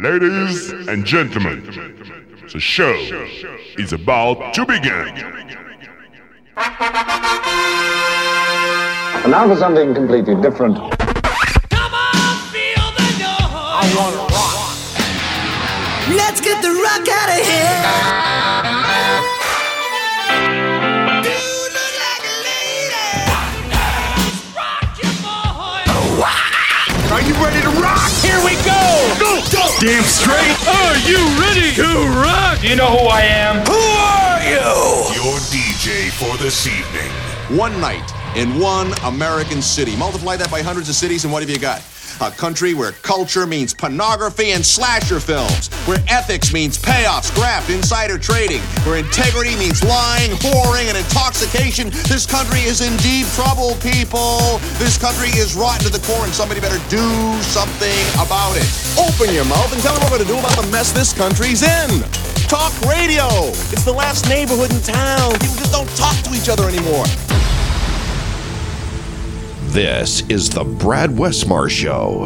Ladies and gentlemen, the show is about to begin. And now for something completely different. Come on, feel the noise. I want to rock. Let's get the rock out of here. You look like a lady. Rock your boy. Are you ready to rock? Here we go! Go! Damn straight. Are you ready to rock? You know who I am? Who are you? Your DJ for this evening. One night in one American city. Multiply that by hundreds of cities, and what have you got? A country where culture means pornography and slasher films, where ethics means payoffs, graft, insider trading, where integrity means lying, whoring, and intoxication. This country is in deep trouble, people. This country is rotten to the core, and somebody better do something about it. Open your mouth and tell them what to do about the mess this country's in. Talk radio. It's the last neighborhood in town. People just don't talk to each other anymore. This is the Brad Westmar Show.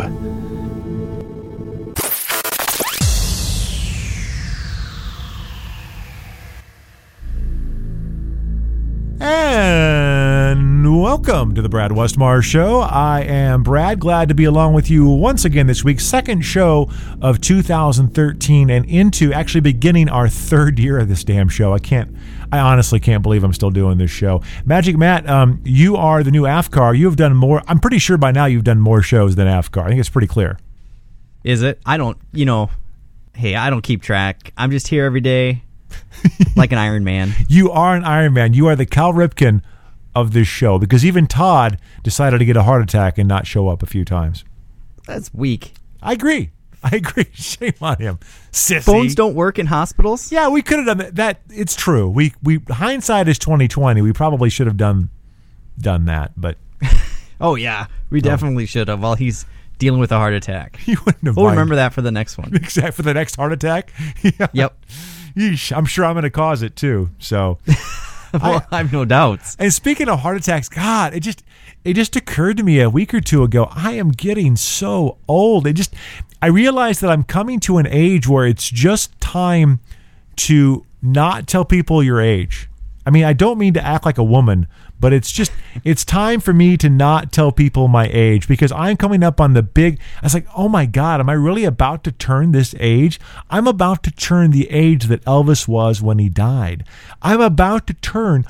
And welcome to the Brad Westmar Show. I am Brad, glad to be along with you once again this week. Second show of 2013 and into actually beginning our third year of this damn show. I honestly can't believe I'm still doing this show. Magic Matt, you are the new AFCAR. You have done more. I'm pretty sure by now you've done more shows than AFCAR. I think it's pretty clear. Is it? I don't, hey, I don't keep track. I'm just here every day like an Iron Man. You are an Iron Man. You are the Cal Ripken of this show because even Todd decided to get a heart attack and not show up a few times. That's weak. I agree. Shame on him. Sissy. Phones don't work in hospitals? Yeah, we could have done that. It's true. We hindsight is 2020. We probably should have done that, but oh yeah, we definitely should have while he's dealing with a heart attack. You wouldn't have. We'll remember that for the next one. Exactly, for the next heart attack. Yeah. Yep. Yeesh, I'm sure I'm going to cause it too. So well, I have no doubts. And speaking of heart attacks, God, it just occurred to me a week or two ago. I am getting so old. I realized that I'm coming to an age where it's just time to not tell people your age. I mean, I don't mean to act like a woman, but it's time for me to not tell people my age because I'm coming up on I was like, oh my God, am I really about to turn this age? I'm about to turn the age that Elvis was when he died. I'm about to turn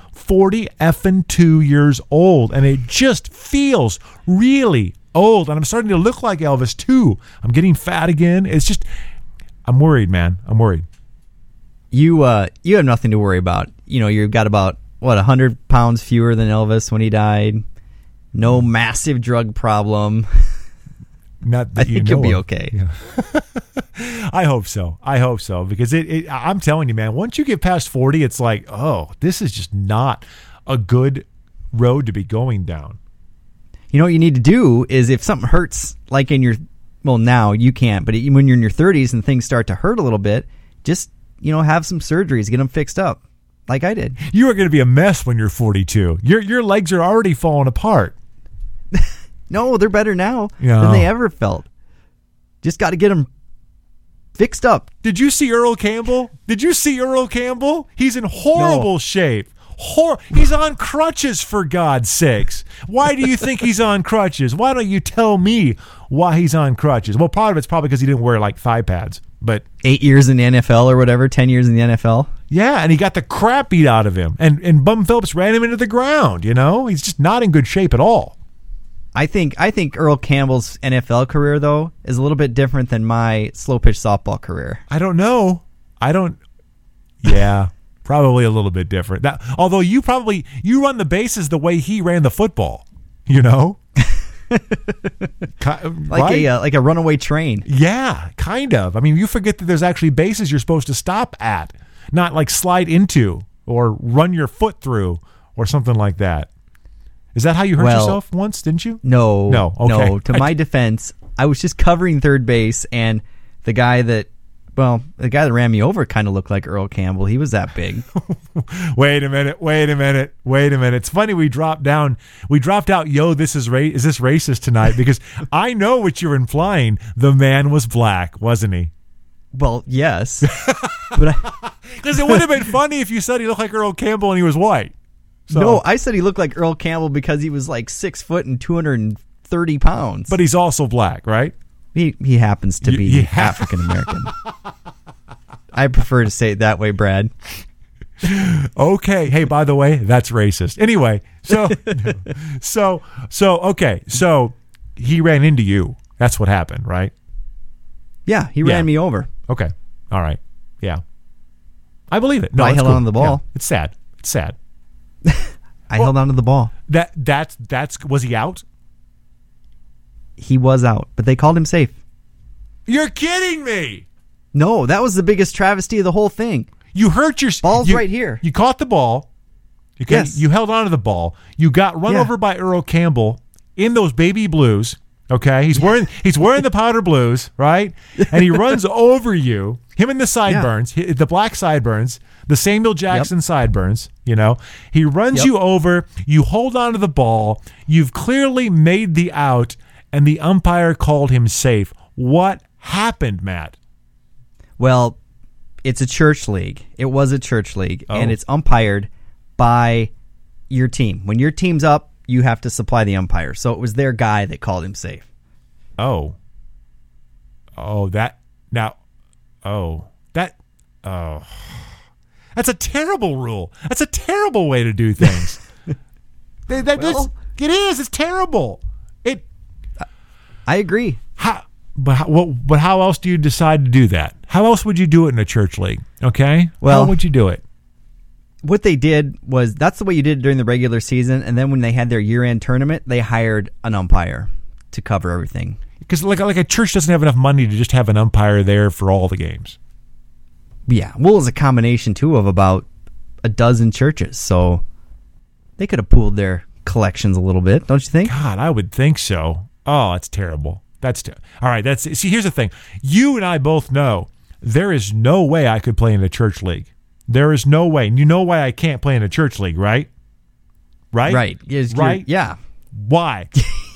40-2 years old, and it just feels really old, and I'm starting to look like Elvis too. I'm getting fat again. I'm worried, man. I'm worried. You have nothing to worry about. You've got about 100 pounds fewer than Elvis when he died. No massive drug problem. Not that I think you'll be okay. Yeah. I hope so because I'm telling you, man, once you get past 40, it's like, oh, this is just not a good road to be going down. What you need to do is if something hurts, like now you can't, but when you're in your 30s and things start to hurt a little bit, just, have some surgeries, get them fixed up like I did. You are going to be a mess when you're 42. Your legs are already falling apart. No, they're better now than they ever felt. Just got to get them fixed up. Did you see Earl Campbell? He's in horrible shape. He's on crutches, for God's sakes. Why do you think he's on crutches? Why don't you tell me why he's on crutches? Well, part of it's probably because he didn't wear thigh pads. But 8 years in the NFL or whatever, 10 years in the NFL. Yeah, and he got the crap beat out of him. And Bum Phillips ran him into the ground, He's just not in good shape at all. I think Earl Campbell's NFL career, though, is a little bit different than my slow-pitch softball career. I don't know. Yeah. Probably a little bit different. Although you run the bases the way he ran the football, like a runaway train. Yeah, kind of. I mean, you forget that there's actually bases you're supposed to stop at, not like slide into or run your foot through or something like that. Is that how you hurt yourself once? Didn't you? No. Okay. No. To my defense, I was just covering third base, and the guy that ran me over kind of looked like Earl Campbell. He was that big. Wait a minute. It's funny we dropped out, yo, is this racist tonight? Because I know what you're implying. The man was black, wasn't he? Well, yes. But Because it would have been funny if you said he looked like Earl Campbell and he was white. So, no, I said he looked like Earl Campbell because he was like 6 foot and 230 pounds. But he's also black, right? He happens to be Yeah. African American. I prefer to say it that way, Brad. Okay. Hey, by the way, that's racist. Anyway, so okay. So he ran into you. That's what happened, right? Yeah, he ran me over. Okay. All right. Yeah. I believe it. No, I it's held cool. on to the ball. Yeah. It's sad. It's sad. I held on to the ball. That's was he out? He was out, but they called him safe. You're kidding me. No, that was the biggest travesty of the whole thing. You hurt your ball's right here. You caught the ball. Okay. Yes. You held on to the ball. You got run over by Earl Campbell in those baby blues. Okay. He's wearing the powder blues, right? And he runs over you. Him and the sideburns, the black sideburns, the Samuel Jackson sideburns, you know. He runs you over. You hold on to the ball. You've clearly made the out, and the umpire called him safe. What happened, Matt? Well, it's a church league. It was a church league, and it's umpired by your team. When your team's up, you have to supply the umpire. So it was their guy that called him safe. That's a terrible rule. That's a terrible way to do things. It is. It's terrible. I agree. But how else do you decide to do that? How else would you do it in a church league? Okay? Well, how would you do it? What they did was that's the way you did it during the regular season, and then when they had their year-end tournament, they hired an umpire to cover everything. Because like a church doesn't have enough money to just have an umpire there for all the games. Yeah, well, it's a combination too of about a dozen churches, so they could have pooled their collections a little bit, don't you think? God, I would think so. Oh, that's terrible. All right. See, here's the thing. You and I both know there is no way I could play in a church league. There is no way. And you know why I can't play in a church league, right? Right? Right. Right? Yeah. Why?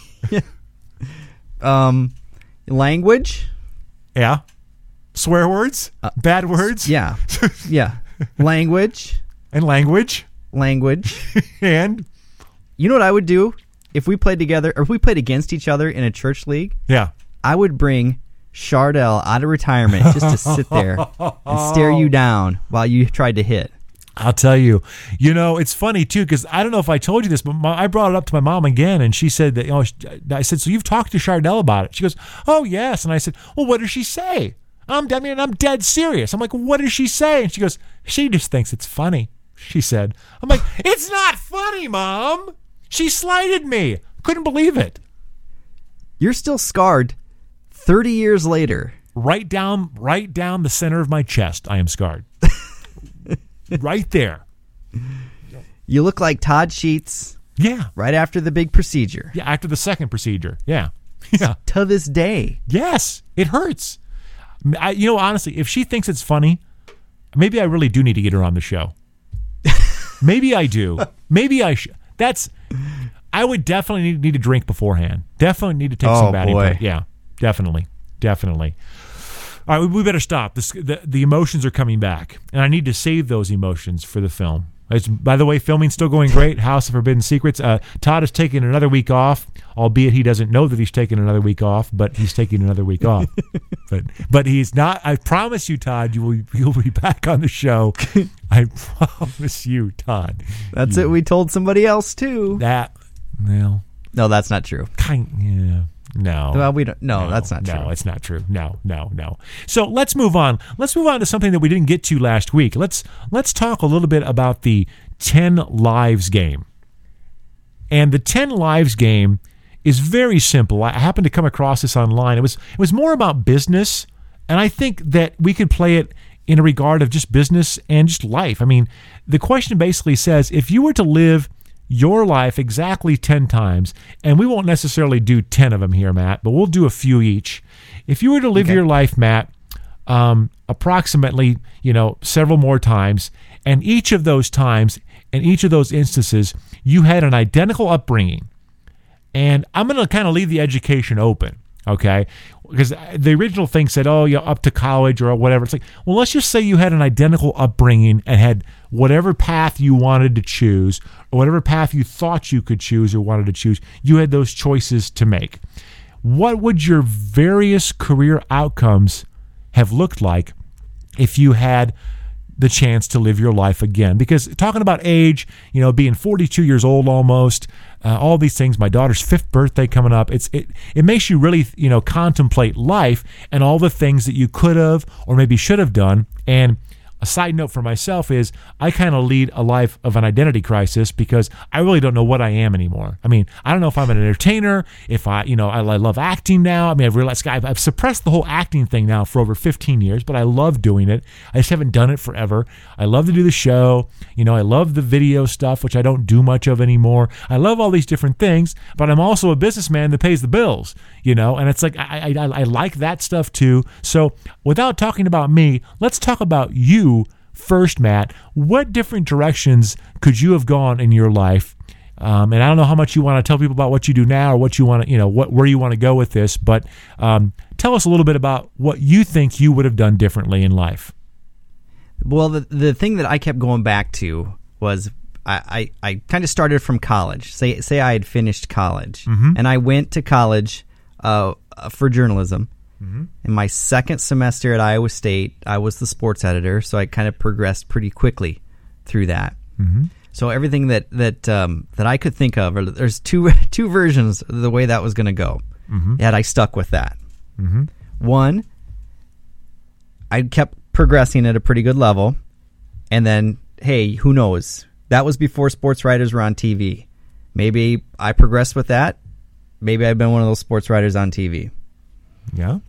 Language? Yeah. Swear words? Bad words? Yeah. Yeah. Language. And language? Language. And? You know what I would do if we played together, or if we played against each other in a church league? Yeah. I would bring Chardell out of retirement just to sit there and stare you down while you tried to hit. I'll tell you. You know, it's funny, too, because I don't know if I told you this, but I brought it up to my mom again, and she said that, I said, so you've talked to Chardell about it? She goes, oh, yes. And I said, well, what does she say? I'm dead serious. I'm like, what does she say? And she goes, she just thinks it's funny, she said. I'm like, it's not funny, Mom. She slighted me. Couldn't believe it. You're still scarred 30 years later. Right down the center of my chest, I am scarred. Right there. You look like Todd Sheets. Yeah. Right after the big procedure. Yeah, after the second procedure. Yeah. Yeah. To this day. Yes. It hurts. Honestly, if she thinks it's funny, maybe I really do need to get her on the show. Maybe I do. Maybe I should. I would definitely need to drink beforehand. Definitely need to take some batting. Yeah, definitely. All right, we better stop. The emotions are coming back, and I need to save those emotions for the film. By the way, filming's still going great. House of Forbidden Secrets. Todd is taking another week off, albeit he doesn't know that he's taking another week off, but he's taking another week off. But he's not. I promise you, Todd, you'll be back on the show. I promise you, Todd. That's it. We told somebody else too. No, that's not true. No. Well, we don't. No, that's not true. No, it's not true. No. So let's move on. Let's move on to something that we didn't get to last week. Let's talk a little bit about the 10 Lives game. And the 10 Lives game is very simple. I happened to come across this online. It was more about business, and I think that we could play it in a regard of just business and just life. I mean, the question basically says, if you were to live your life exactly 10 times, and we won't necessarily do 10 of them here, Matt, but we'll do a few each. If you were to live your life, Matt, approximately, several more times, and each of those times, and each of those instances, you had an identical upbringing, and I'm going to kind of leave the education open. Okay, because the original thing said, oh, you're up to college or whatever. It's like, well, let's just say you had an identical upbringing and had whatever path you wanted to choose or whatever path you thought you could choose or wanted to choose. You had those choices to make. What would your various career outcomes have looked like if you had the chance to live your life again? Because talking about age, being 42 years old almost, all these things, my daughter's 5th birthday coming up, it makes you really, contemplate life and all the things that you could have or maybe should have done. And a side note for myself is I kind of lead a life of an identity crisis because I really don't know what I am anymore. I mean, I don't know if I'm an entertainer, if I love acting now. I mean, I've realized I've suppressed the whole acting thing now for over 15 years, but I love doing it. I just haven't done it forever. I love to do the show. I love the video stuff, which I don't do much of anymore. I love all these different things, but I'm also a businessman that pays the bills, and it's like I like that stuff too. So without talking about me, let's talk about you first, Matt. What different directions could you have gone in your life? And I don't know how much you want to tell people about what you do now or what you want to, where you want to go with this, but tell us a little bit about what you think you would have done differently in life. Well, the thing that I kept going back to was I kind of started from college. Say I had finished college, and I went to college for journalism. In my second semester at Iowa State, I was the sports editor, so I kind of progressed pretty quickly through that. So everything that I could think of, or there's two versions of the way that was going to go, and I stuck with that. One, I kept progressing at a pretty good level, and then, hey, who knows? That was before sports writers were on TV. Maybe I progressed with that. Maybe I've been one of those sports writers on TV. Yeah.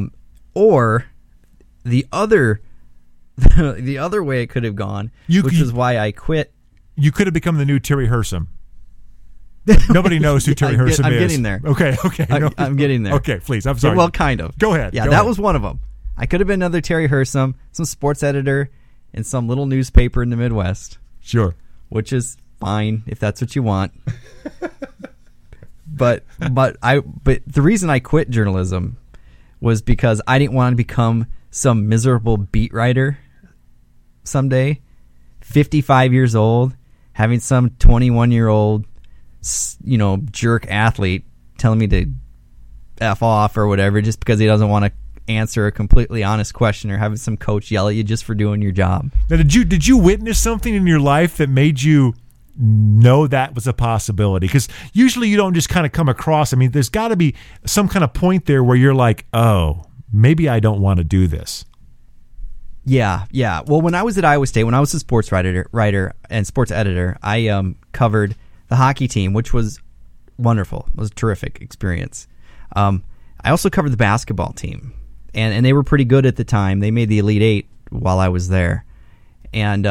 Or the other way it could have gone, which is why I quit. You could have become the new Terry Hersom. Nobody knows who Terry Hersom is. I'm getting there. Okay. I'm getting there. Okay, please. I'm sorry. Well, kind of. Go ahead. Yeah, that was one of them. I could have been another Terry Hersom, some sports editor in some little newspaper in the Midwest. Sure. Which is fine if that's what you want. But the reason I quit journalism was because I didn't want to become some miserable beat writer someday, 55 years old, having some 21-year-old, jerk athlete telling me to F off or whatever just because he doesn't want to answer a completely honest question, or having some coach yell at you just for doing your job. Now, did you witness something in your life that made you know that was a possibility? Because usually you don't just kind of come across, there's got to be some kind of point there where you're like, oh, maybe I don't want to do this. Yeah. Well, when I was at Iowa State, when I was a sports writer and sports editor, I covered the hockey team, which was wonderful. It was a terrific experience. I also covered the basketball team, and they were pretty good at the time. They made the Elite Eight while I was there. And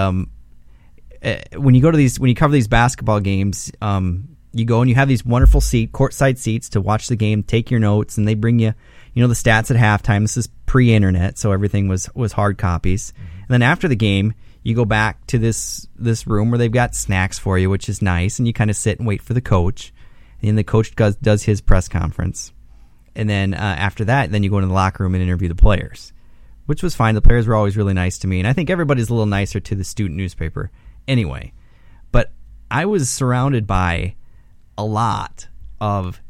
when you cover these basketball games, you go and you have these wonderful courtside seats to watch the game, take your notes, and they bring you, the stats at halftime. This is pre-internet, so everything was hard copies. And then after the game, you go back to this room where they've got snacks for you, which is nice, and you kind of sit and wait for the coach. And then the coach does his press conference. And then after that, then you go into the locker room and interview the players, which was fine. The players were always really nice to me, and I think everybody's a little nicer to the student newspaper anyway. But I was surrounded by a lot of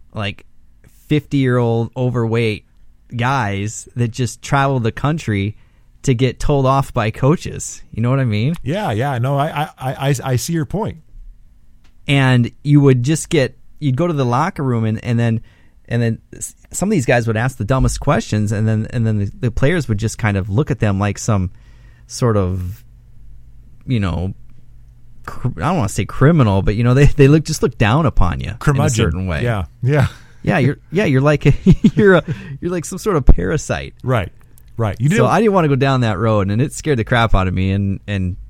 50-year-old overweight guys that just travel the country to get told off by coaches. You know what I mean? Yeah. No, I see your point. And you would just you'd go to the locker room and then some of these guys would ask the dumbest questions, and then the players would just kind of look at them like some sort of, I don't want to say criminal, but they look down upon you in a certain way. Yeah. You're like you're like some sort of parasite. Right. So I didn't want to go down that road, and it scared the crap out of me, and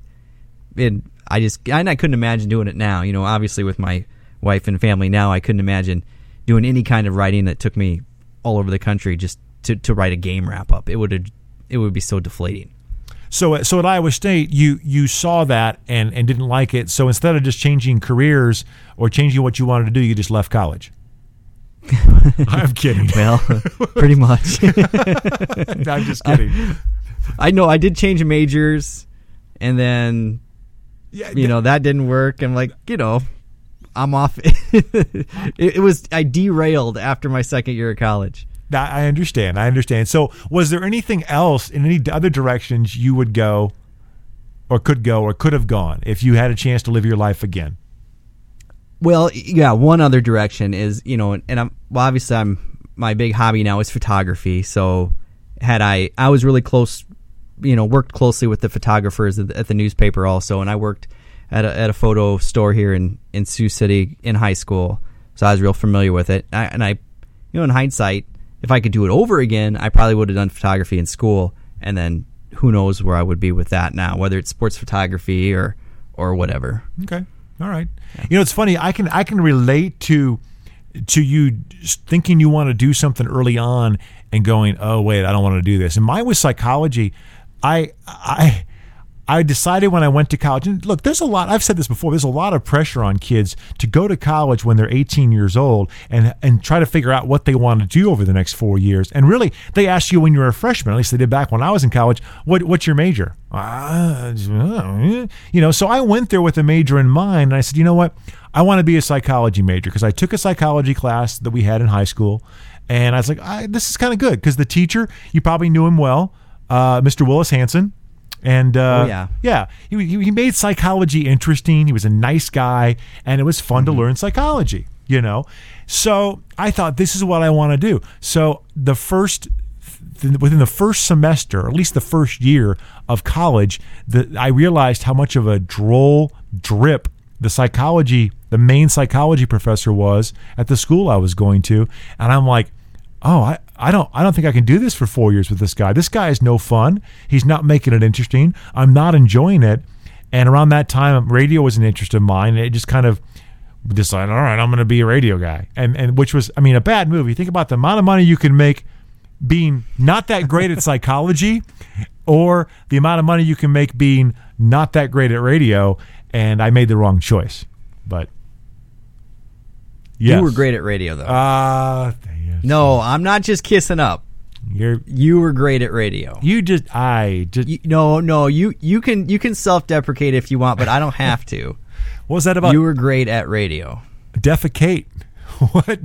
I couldn't imagine doing it now. Obviously with my wife and family now, I couldn't imagine doing any kind of writing that took me all over the country just to write a game wrap up. It would be so deflating. So at Iowa State, you saw that and didn't like it. So instead of just changing careers or changing what you wanted to do, you just left college. I'm kidding. Well, pretty much. I'm just kidding. I know I did change majors, and then that didn't work. I'm like, I'm off. I derailed after my second year of college. I understand. So was there anything else in any other directions you would go or could have gone if you had a chance to live your life again? Well, yeah, one other direction is, and obviously my big hobby now is photography. So I was really close, worked closely with the photographers at the newspaper also. And I worked at a photo store here in Sioux City in high school. So I was real familiar with it. I in hindsight, if I could do it over again, I probably would have done photography in school. And then who knows where I would be with that now, whether it's sports photography or whatever. Okay. All right. It's funny. I can relate to you thinking you want to do something early on and going, oh wait, I don't want to do this. And mine was psychology. I decided when I went to college, and look, I've said this before, there's a lot of pressure on kids to go to college when they're 18 years old and try to figure out what they want to do over the next 4 years. And really, they ask you when you're a freshman, at least they did back when I was in college, what's your major? So I went there with a major in mind, and I said, you know what? I want to be a psychology major because I took a psychology class that we had in high school, and I was like, this is kind of good because the teacher, you probably knew him well, Mr. Willis Hanson. And he made psychology interesting. He was a nice guy, and it was fun to learn psychology, So I thought, this is what I want to do. So within the first semester, or at least the first year of college, I realized how much of a droll drip the main psychology professor was at the school I was going to, and I'm like, oh, I don't think I can do this for 4 years with this guy. This guy is no fun. He's not making it interesting. I'm not enjoying it. And around that time, radio was an interest of mine. And it just kind of decided, all right, I'm going to be a radio guy. And which was, a bad move. You think about the amount of money you can make being not that great at psychology, or the amount of money you can make being not that great at radio. And I made the wrong choice. But yes. You were great at radio, though. No, I'm not just kissing up. You were great at radio. You can self-deprecate if you want, but I don't have to. What was that about? You were great at radio. Defecate. What?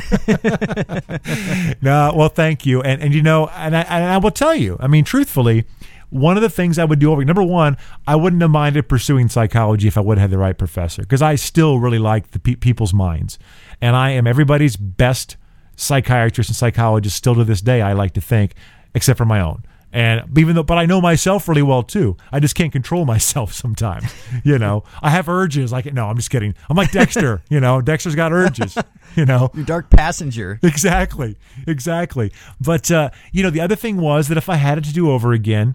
No, well, thank you. And I will tell you, truthfully, one of the things I would do number one, I wouldn't have minded pursuing psychology if I would have had the right professor, because I still really like the people's minds, and I am everybody's best psychiatrist and psychologist still to this day, I like to think, except for my own. But I know myself really well too. I just can't control myself sometimes. I have urges. No, I'm just kidding. I'm like Dexter. Dexter's got urges. Your dark passenger. Exactly. But the other thing was that if I had it to do over again,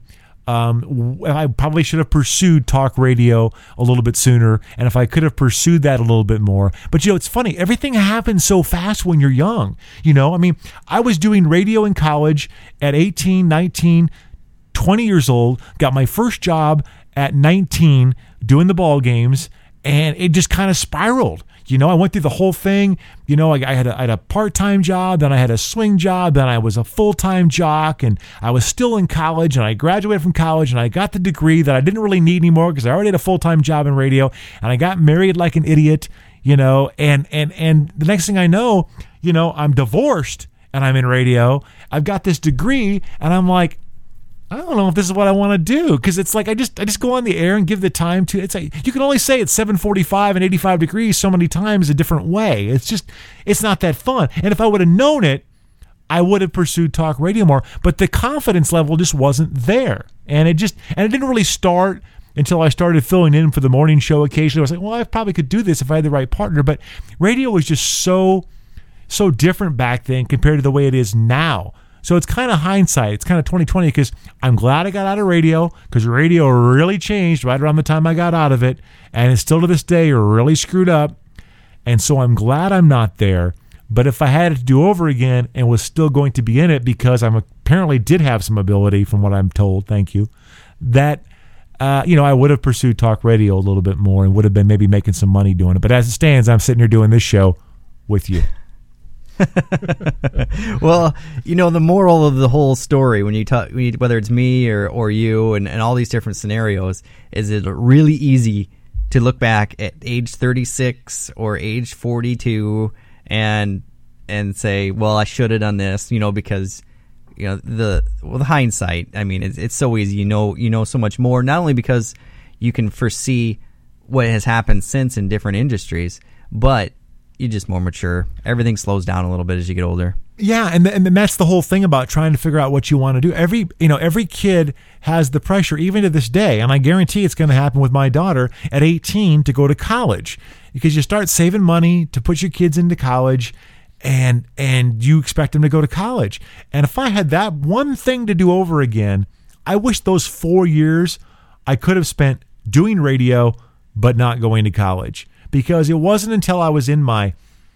I probably should have pursued talk radio a little bit sooner, and if I could have pursued that a little bit more. But it's funny, everything happens so fast when you're young. I was doing radio in college at 18, 19, 20 years old, got my first job at 19 doing the ball games, and it just kind of spiraled. I went through the whole thing. I had a part-time job, then I had a swing job, then I was a full-time jock, and I was still in college, and I graduated from college, and I got the degree that I didn't really need anymore because I already had a full-time job in radio, and I got married like an idiot, and the next thing I know, I'm divorced, and I'm in radio. I've got this degree, and I'm like, I don't know if this is what I want to do, because it's like I just go on the air and give the time to. It's like you can only say it's 7:45 and 85 degrees so many times a different way. It's not that fun. And if I would have known it, I would have pursued talk radio more. But the confidence level just wasn't there, and it didn't really start until I started filling in for the morning show occasionally. I was like, well, I probably could do this if I had the right partner. But radio was just so different back then compared to the way it is now. So it's kind of hindsight. It's kind of 2020, because I'm glad I got out of radio, because radio really changed right around the time I got out of it, and it's still to this day really screwed up. And so I'm glad I'm not there. But if I had it to do over again and was still going to be in it, because I apparently did have some ability from what I'm told, thank you, that I would have pursued talk radio a little bit more and would have been maybe making some money doing it. But as it stands, I'm sitting here doing this show with you. Well, the moral of the whole story when you talk, whether it's me or you and all these different scenarios, is it's really easy to look back at age 36 or age 42 and say, well, I should have done this, because the hindsight. I mean, it's so easy. You know so much more. Not only because you can foresee what has happened since in different industries, but you're just more mature. Everything slows down a little bit as you get older. Yeah, and that's the whole thing about trying to figure out what you want to do. Every kid has the pressure, even to this day, and I guarantee it's going to happen with my daughter at 18 to go to college, because you start saving money to put your kids into college, and you expect them to go to college. And if I had that one thing to do over again, I wish those 4 years I could have spent doing radio but not going to college, because it wasn't until I was in my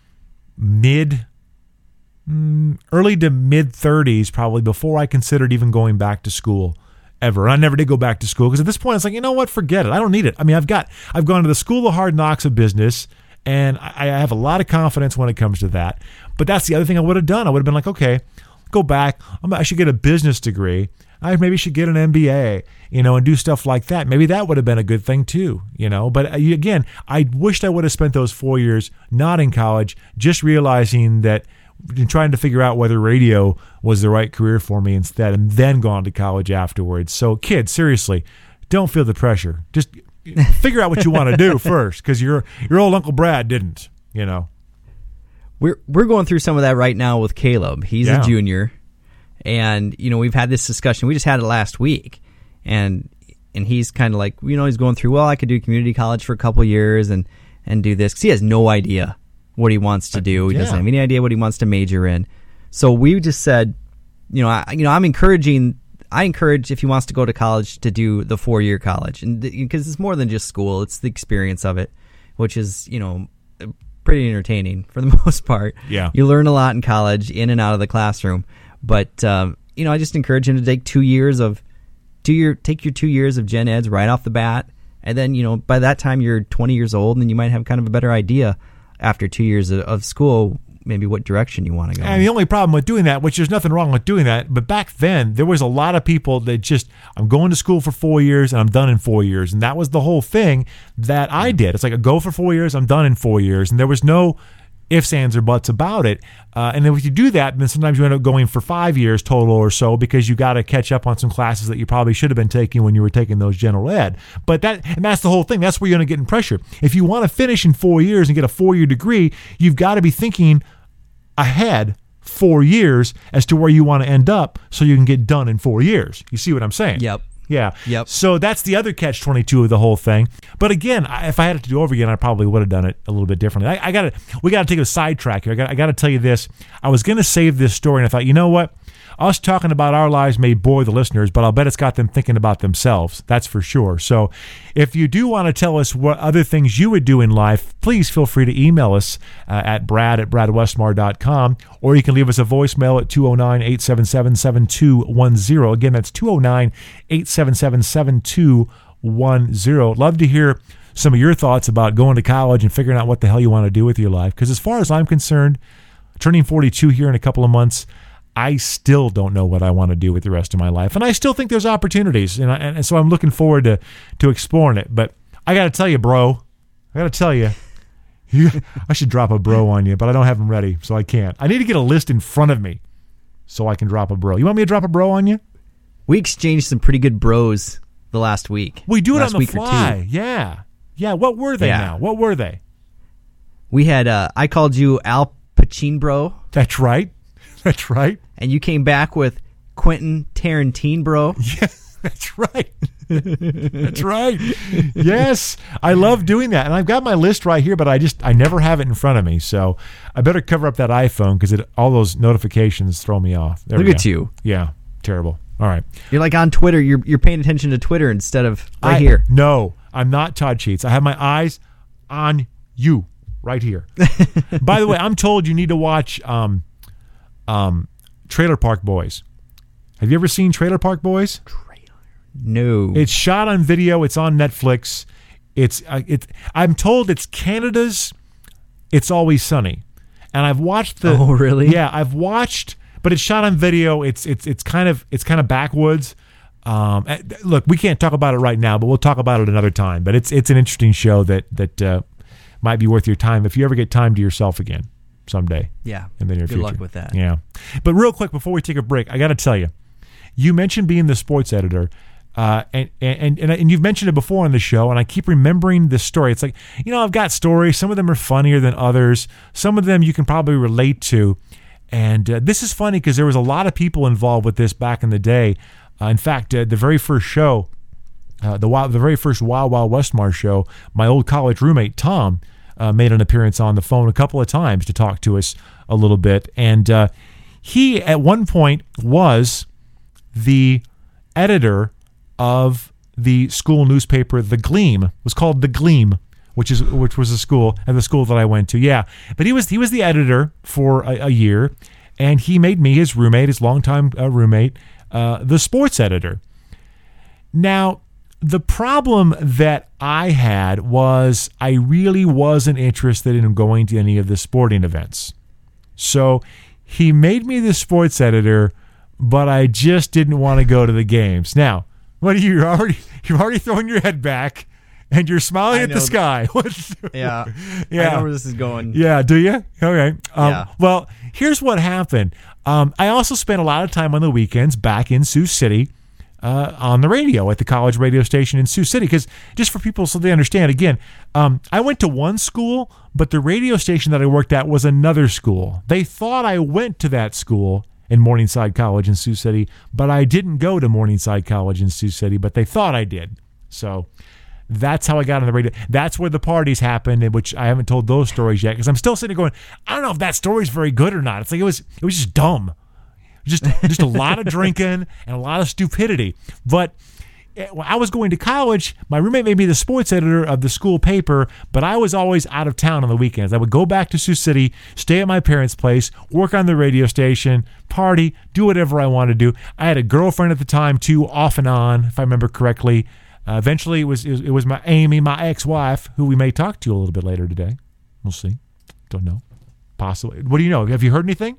early to mid 30s probably before I considered even going back to school ever. I never did go back to school, because at this point it's like, you know what, forget it. I don't need it. I mean, I've gone to the School of Hard Knocks of business, and I have a lot of confidence when it comes to that. But that's the other thing I would have done. I would have been like, okay, go back. I should get a business degree. I maybe should get an MBA, and do stuff like that. Maybe that would have been a good thing too, But again, I wished I would have spent those 4 years not in college, just realizing that, trying to figure out whether radio was the right career for me instead, and then gone to college afterwards. So kids, seriously, don't feel the pressure. Just figure out what you want to do first, because your old Uncle Brad didn't, We're going through some of that right now with Caleb. He's a junior. And, we've had this discussion. We just had it last week. And he's kind of like, he's going through, well, I could do community college for a couple of years and do this. Because he has no idea what he wants to do. He doesn't have any idea what he wants to major in. So we just said, I encourage if he wants to go to college to do the 4-year college. And because it's more than just school. It's the experience of it, which is, pretty entertaining for the most part. Yeah. You learn a lot in college, in and out of the classroom. But, I just encourage him to take 2 years of take your 2 years of gen eds right off the bat. And then, by that time you're 20 years old, and then you might have kind of a better idea after 2 years of school, maybe what direction you want to go. And the only problem with doing that, which there's nothing wrong with doing that, but back then there was a lot of people that just, I'm going to school for 4 years and I'm done in 4 years. And that was the whole thing that I did. It's like, I go for 4 years, I'm done in 4 years. And there was no ifs, ands, or buts about it. And then if you do that, then sometimes you end up going for 5 years total or so, because you got to catch up on some classes that you probably should have been taking when you were taking those general ed. But that's the whole thing. That's where you're going to get in pressure. If you want to finish in 4 years and get a 4-year degree, you've got to be thinking ahead 4 years as to where you want to end up, so you can get done in 4 years. You see what I'm saying? Yep. Yeah. Yep. So that's the other catch-22 of the whole thing. But again, if I had it to do over again, I probably would have done it a little bit differently. We got to take a sidetrack here. I got to tell you this. I was going to save this story, and I thought, you know what? Us talking about our lives may bore the listeners, but I'll bet it's got them thinking about themselves. That's for sure. So if you do want to tell us what other things you would do in life, please feel free to email us at brad@bradwestmar.com, or you can leave us a voicemail at 209-877-7210. Again, that's 209-877-7210. Love to hear some of your thoughts about going to college and figuring out what the hell you want to do with your life. Because as far as I'm concerned, turning 42 here in a couple of months, I still don't know what I want to do with the rest of my life. And I still think there's opportunities. And so I'm looking forward to exploring it. But I got to tell you, bro, I should drop a bro on you, but I don't have them ready, so I can't. I need to get a list in front of me so I can drop a bro. You want me to drop a bro on you? We exchanged some pretty good bros the last week. We do it on the fly. Yeah. Yeah. What were they now? What were they? We had, I called you Al Pacino bro. That's right. That's right. And you came back with Quentin Tarantino, bro. Yes, that's right. That's right. Yes, I love doing that. And I've got my list right here, but I never have it in front of me. So I better cover up that iPhone, because all those notifications throw me off. Look at you. Yeah, terrible. All right. You're like on Twitter. You're paying attention to Twitter instead of here. No, I'm not Todd Sheets. I have my eyes on you right here. By the way, I'm told you need to watch Trailer Park Boys. Have you ever seen Trailer Park Boys? No. It's shot on video. It's on Netflix. I'm told it's Canada's It's Always Sunny. and I've watched the. Oh, really? Yeah, I've watched, but it's shot on video. It's kind of backwoods. Look, we can't talk about it right now, but we'll talk about it another time. But it's an interesting show that might be worth your time if you ever get time to yourself again someday. Yeah. In the near future. Good luck with that. Yeah. But real quick before we take a break, I got to tell you, you mentioned being the sports editor. And you've mentioned it before on the show, and I keep remembering this story. It's like, I've got stories. Some of them are funnier than others. Some of them you can probably relate to. And this is funny because there was a lot of people involved with this back in the day. In fact, the very first show, the very first Wild Wild West Marsh show, my old college roommate, Tom, made an appearance on the phone a couple of times to talk to us a little bit. And he, at one point, was the editor of the school newspaper, The Gleam. It was called The Gleam, which was the school that I went to. Yeah, but he was the editor for a year, and he made me his roommate, his longtime roommate, the sports editor. Now, the problem that I had was I really wasn't interested in going to any of the sporting events. So he made me the sports editor, but I just didn't want to go to the games. Now, what are you're already throwing your head back and you're smiling at the sky. Yeah. I know where this is going. Yeah, do you? Okay. Yeah. Well, here's what happened. I also spent a lot of time on the weekends back in Sioux City on the radio at the college radio station in Sioux City. Because just for people so they understand, again, I went to one school, but the radio station that I worked at was another school. They thought I went to that school in Morningside College in Sioux City, but I didn't go to Morningside College in Sioux City, but they thought I did. So that's how I got on the radio. That's where the parties happened, in which I haven't told those stories yet, because I'm still sitting going, I don't know if that story's very good or not. It's like it was just dumb. Just a lot of drinking and a lot of stupidity. But when I was going to college, my roommate made me the sports editor of the school paper, but I was always out of town on the weekends. I would go back to Sioux City, stay at my parents' place, work on the radio station, party, do whatever I wanted to do. I had a girlfriend at the time, too, off and on, if I remember correctly. Eventually, it was my Amy, my ex-wife, who we may talk to a little bit later today. We'll see. Don't know. Possibly. What do you know? Have you heard anything?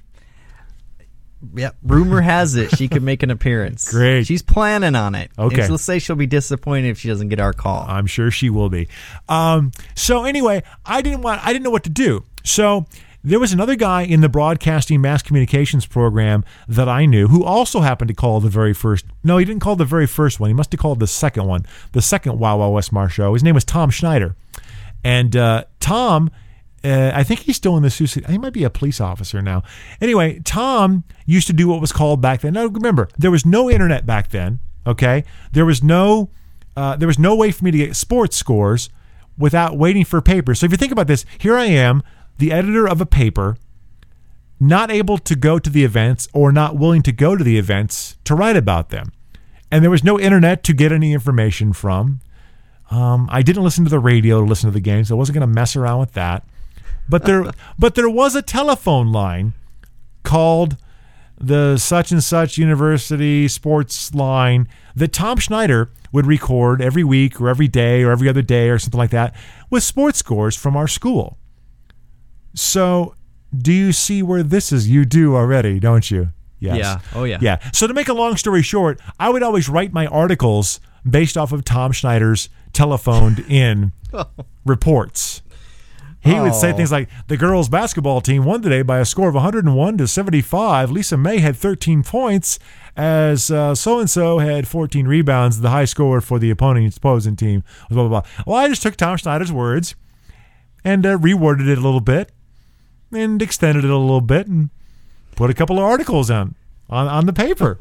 Yep. Rumor has it she could make an appearance. Great. She's planning on it. Okay. And let's say she'll be disappointed if she doesn't get our call. I'm sure she will be. So anyway, I didn't know what to do. So there was another guy in the broadcasting mass communications program that I knew who also happened to call the very first. No, he didn't call the very first one. He must have called the second one, the second Wild Wild West Marsh show. His name was Tom Schneider. And Tom, I think he's still in the Sioux City. He might be a police officer now. Anyway, Tom used to do what was called back then. Now, remember, there was no internet back then. Okay, there was no way for me to get sports scores without waiting for papers. So if you think about this, here I am, the editor of a paper, not able to go to the events or not willing to go to the events to write about them, and there was no internet to get any information from. I didn't listen to the radio to listen to the games. I wasn't going to mess around with that. But there was a telephone line called the such and such university sports line that Tom Schneider would record every week or every day or every other day or something like that with sports scores from our school. So do you see where this is? You do already, don't you? Yes. Yeah. Oh, yeah. Yeah. So to make a long story short, I would always write my articles based off of Tom Schneider's telephoned in reports. He would say things like, the girls' basketball team won today by a score of 101-75. Lisa May had 13 points as so-and-so had 14 rebounds. The high score for the opposing team was blah, blah, blah. Well, I just took Tom Schneider's words and reworded it a little bit and extended it a little bit and put a couple of articles on the paper.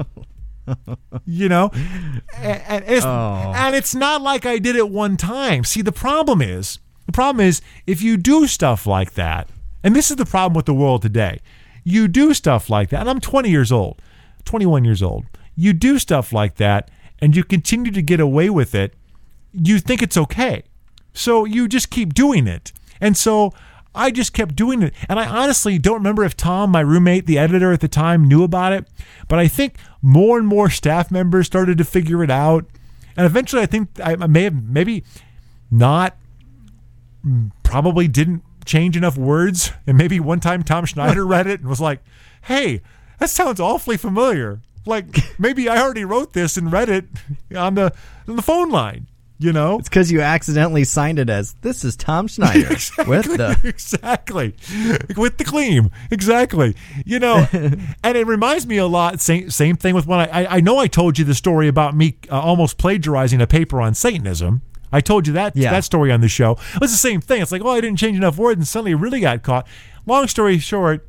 And it's not like I did it one time. See, the problem is if you do stuff like that, and this is the problem with the world today, you do stuff like that, and I'm 21 years old, you do stuff like that, and you continue to get away with it, you think it's okay. So you just keep doing it. And so I just kept doing it. And I honestly don't remember if Tom, my roommate, the editor at the time, knew about it, but I think more and more staff members started to figure it out. And eventually I think I may have maybe not, probably didn't change enough words, and maybe one time Tom Schneider read it and was like, hey, that sounds awfully familiar. Like, maybe I already wrote this and read it on the phone line, you know? It's because you accidentally signed it as, this is Tom Schneider. Exactly. With the claim. Exactly. You know, and it reminds me a lot, same thing with when I know I told you the story about me almost plagiarizing a paper on Satanism. I told you that story on the show. It was the same thing. It's like, I didn't change enough words, and suddenly it really got caught. Long story short,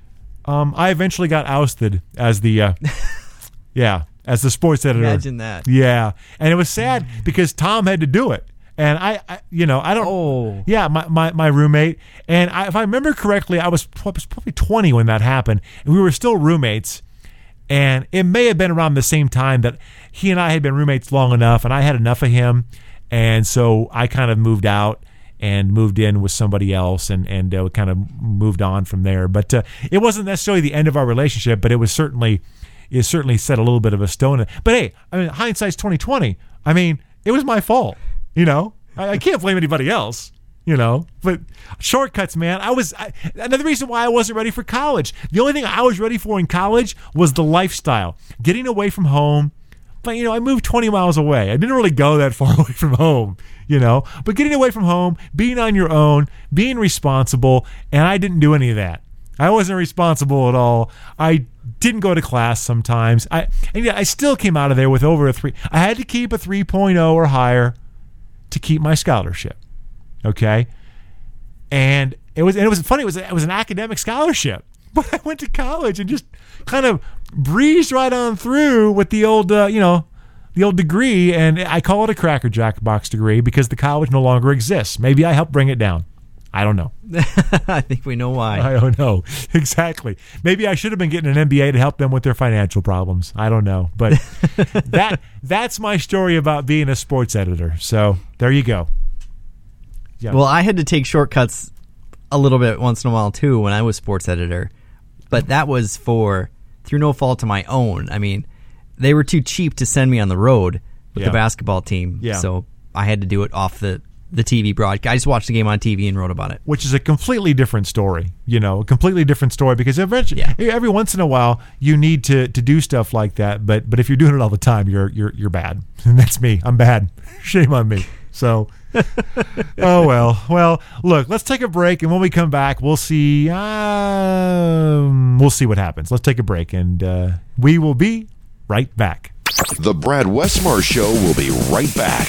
I eventually got ousted as the as the sports editor. Imagine that. Yeah, and it was sad because Tom had to do it, and I don't. Oh. Yeah, my roommate, and if I remember correctly, I was probably 20 when that happened, and we were still roommates. And it may have been around the same time that he and I had been roommates long enough, and I had enough of him. And so I kind of moved out and moved in with somebody else and kind of moved on from there. But it wasn't necessarily the end of our relationship, but it certainly set a little bit of a stone. But hey, I mean, hindsight's 20/20. I mean, it was my fault, you know. I can't blame anybody else, you know. But shortcuts, man. Another reason why I wasn't ready for college. The only thing I was ready for in college was the lifestyle, getting away from home. But, I moved 20 miles away. I didn't really go that far away from home, But getting away from home, being on your own, being responsible, and I didn't do any of that. I wasn't responsible at all. I didn't go to class sometimes. I still came out of there with over a 3. I had to keep a 3.0 or higher to keep my scholarship. Okay? And it was funny. It was an academic scholarship. But I went to college and just kind of breezed right on through with the old, the old degree, and I call it a Cracker Jack box degree because the college no longer exists. Maybe I helped bring it down. I don't know. I think we know why. I don't know. Exactly. Maybe I should have been getting an MBA to help them with their financial problems. I don't know. But that's my story about being a sports editor. So there you go. Yeah. Well, I had to take shortcuts a little bit once in a while, too, when I was sports editor. But that was through no fault of my own. I mean, they were too cheap to send me on the road with the basketball team. Yeah. So I had to do it off the TV broadcast. I just watched the game on TV and wrote about it. Which is a completely different story, a completely different story because eventually, every once in a while, you need to do stuff like that. But if you're doing it all the time, you're bad. And that's me. I'm bad. Shame on me. So, oh well. Well, look, let's take a break, and when we come back, we'll see. What happens. Let's take a break, and we will be right back. The Brad Westmar Show will be right back.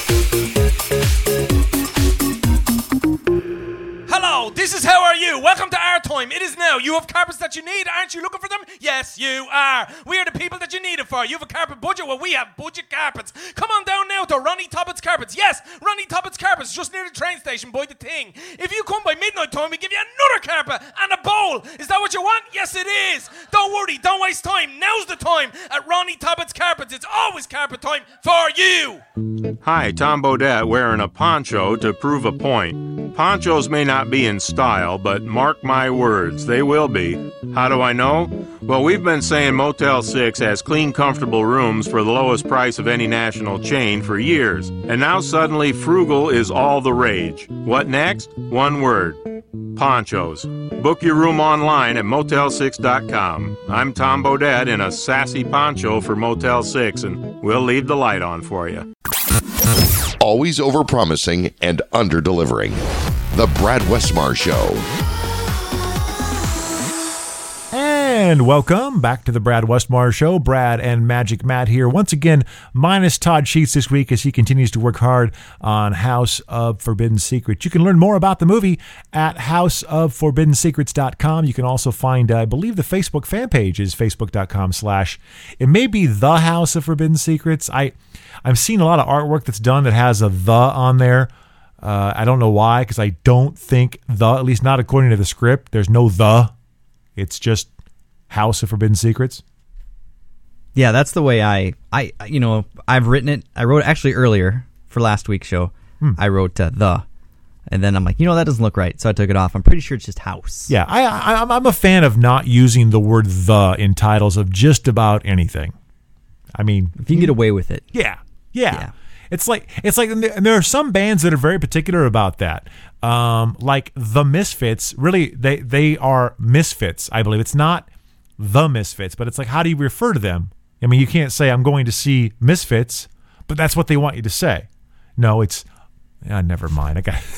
Hello, this is How Are You? Welcome to our time. It is now. You have carpets that you need. Aren't you looking for them? Yes, you are. We are the people that you need it for. You have a carpet budget? Well, we have budget carpets. Come on down now to Ronnie Tobbitt's Carpets. Yes, Ronnie Tobbitt's Carpets, just near the train station by the thing. If you come by midnight time, we give you another carpet and a bowl. Is that what you want? Yes, it is. Don't worry. Don't waste time. Now's the time at Ronnie Tobbitt's Carpets. It's always carpet time for you. Hi, Tom Bodette wearing a poncho to prove a point. Ponchos may not be in style, but mark my words, they will be. How do I know? Well, we've been saying Motel 6 has clean, comfortable rooms for the lowest price of any national chain for years. And now suddenly frugal is all the rage. What next? One word. Ponchos. Book your room online at Motel6.com. I'm Tom Bodette in a sassy poncho for Motel 6, and we'll leave the light on for you. Always over-promising and under-delivering. The Brad Westmar Show. And welcome back to the Brad Westmar Show. Brad and Magic Matt here. Once again, minus Todd Sheets this week as he continues to work hard on House of Forbidden Secrets. You can learn more about the movie at houseofforbiddensecrets.com. You can also find, I believe the Facebook fan page is facebook.com/ it may be The House of Forbidden Secrets. I'm seeing a lot of artwork that's done that has a the on there. I don't know why, because I don't think at least not according to the script, there's no the. It's just House of Forbidden Secrets. Yeah, that's the way I've written it. I wrote actually earlier for last week's show. I wrote the, and then I'm like, that doesn't look right, so I took it off. I'm pretty sure it's just house. Yeah, I'm a fan of not using the word the in titles of just about anything. I mean, if you can get away with it. Yeah. It's like, and there are some bands that are very particular about that. Like the Misfits, really, they are Misfits, I believe. It's not the Misfits, but it's like, how do you refer to them? I mean, you can't say I'm going to see Misfits, but that's what they want you to say. No, it's, never mind. I got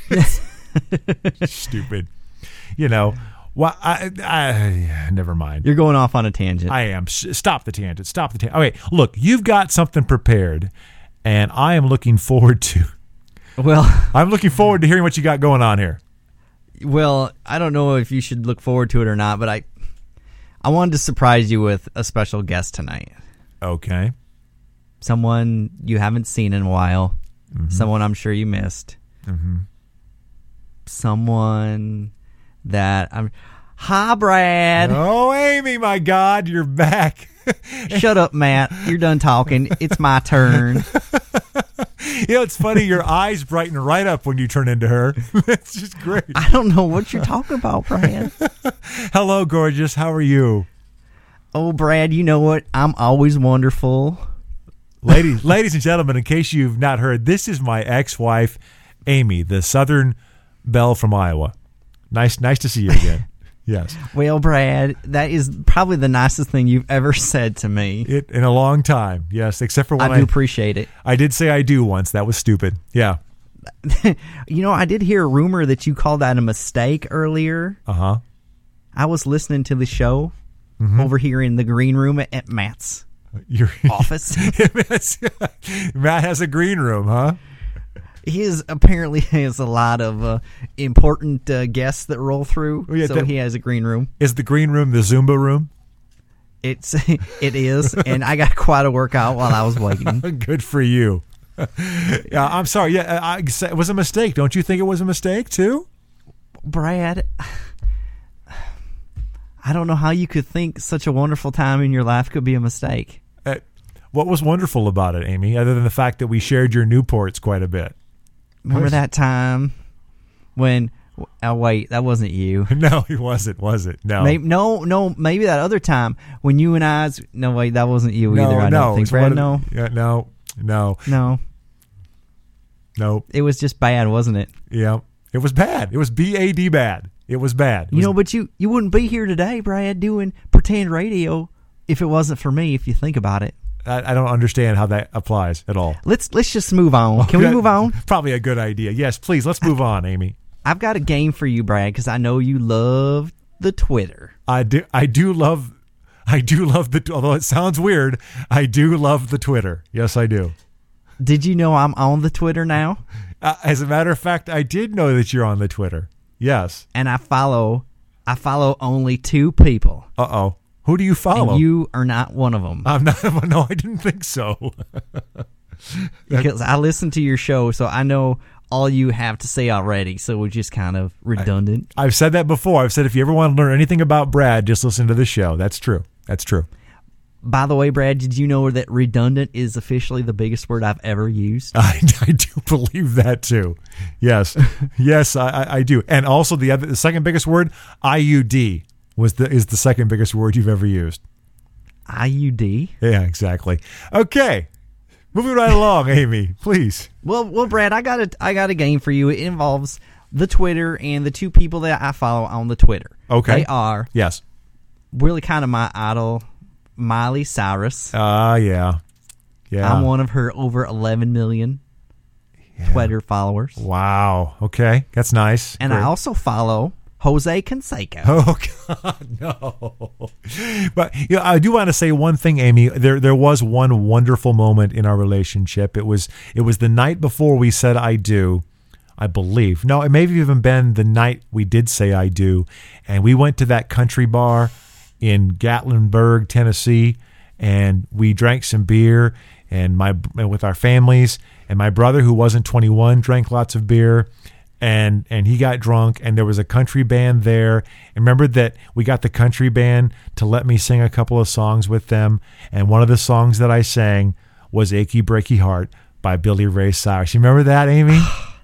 stupid. Well, I never mind. You're going off on a tangent. I am. Stop the tangent. Stop the tangent. Okay, look, you've got something prepared, and I am looking forward to. Well, I'm looking forward to hearing what you got going on here. Well, I don't know if you should look forward to it or not, but I wanted to surprise you with a special guest tonight. Okay. Someone you haven't seen in a while. Mm-hmm. Someone I'm sure you missed. Mm-hmm. Someone that I'm... Hi, Brad. Oh, Amy, my God, you're back. Shut up, Matt. You're done talking. It's my turn. It's funny. Your eyes brighten right up when you turn into her. It's just great. I don't know what you're talking about, Brad. Hello, gorgeous. How are you? Oh, Brad, you know what? I'm always wonderful. Ladies and gentlemen, in case you've not heard, this is my ex-wife, Amy, the Southern Belle from Iowa. Nice to see you again. Yes. Well, Brad, that is probably the nicest thing you've ever said to me. In a long time, yes, except for when I do appreciate it. I did say I do once. That was stupid. Yeah. I did hear a rumor that you called that a mistake earlier. Uh-huh. I was listening to the show over here in the green room at Matt's office. Matt has a green room, huh? He apparently has a lot of important guests that roll through, he has a green room. Is the green room the Zumba room? It is, and I got quite a workout while I was waiting. Good for you. I'm sorry. Yeah, it was a mistake. Don't you think it was a mistake too? Brad, I don't know how you could think such a wonderful time in your life could be a mistake. What was wonderful about it, Amy, other than the fact that we shared your Newports quite a bit? Remember that time when... Oh, wait, that wasn't you. No, it wasn't, was it? No. Maybe that other time when you and I... No, wait, that wasn't you either, I don't think. Brad, no? No. It was just bad, wasn't it? Yeah. It was bad. It was BAD bad. It was bad. But you wouldn't be here today, Brad, doing pretend radio if it wasn't for me, if you think about it. I don't understand how that applies at all. Let's just move on. Can we move on? Probably a good idea. Yes, please. Let's move on, Amy. I've got a game for you, Brad, because I know you love the Twitter. I do love the. Although it sounds weird, I do love the Twitter. Yes, I do. Did you know I'm on the Twitter now? As a matter of fact, I did know that you're on the Twitter. Yes. And I follow only 2 people. Uh-oh. Who do you follow? And you are not one of them. I'm not. No, I didn't think so. Because I listen to your show, so I know all you have to say already, so it's just kind of redundant. I've said that before. I've said if you ever want to learn anything about Brad, just listen to the show. That's true. By the way, Brad, did you know that redundant is officially the biggest word I've ever used? I do believe that too. Yes. Yes, I do. And also the second biggest word, IUD. is the second biggest word you've ever used. IUD? Yeah, exactly. Okay. Moving right along, Amy, please. Well, Brad, I got a game for you. It involves the Twitter and the 2 people that I follow on the Twitter. Okay. They are really kind of my idol, Miley Cyrus. Yeah. I'm one of her over 11 million Twitter followers. Wow. Okay. That's nice. And Great. I also follow Jose Canseco. Oh, God, no. But I do want to say one thing, Amy. There was one wonderful moment in our relationship. It was the night before we said I do, I believe. No, it may have even been the night we did say I do. And we went to that country bar in Gatlinburg, Tennessee, and we drank some beer and with our families. And my brother, who wasn't 21, drank lots of beer. And he got drunk, and there was a country band there. And remember that we got the country band to let me sing a couple of songs with them. And one of the songs that I sang was Achy Breaky Heart by Billy Ray Cyrus. You remember that, Amy?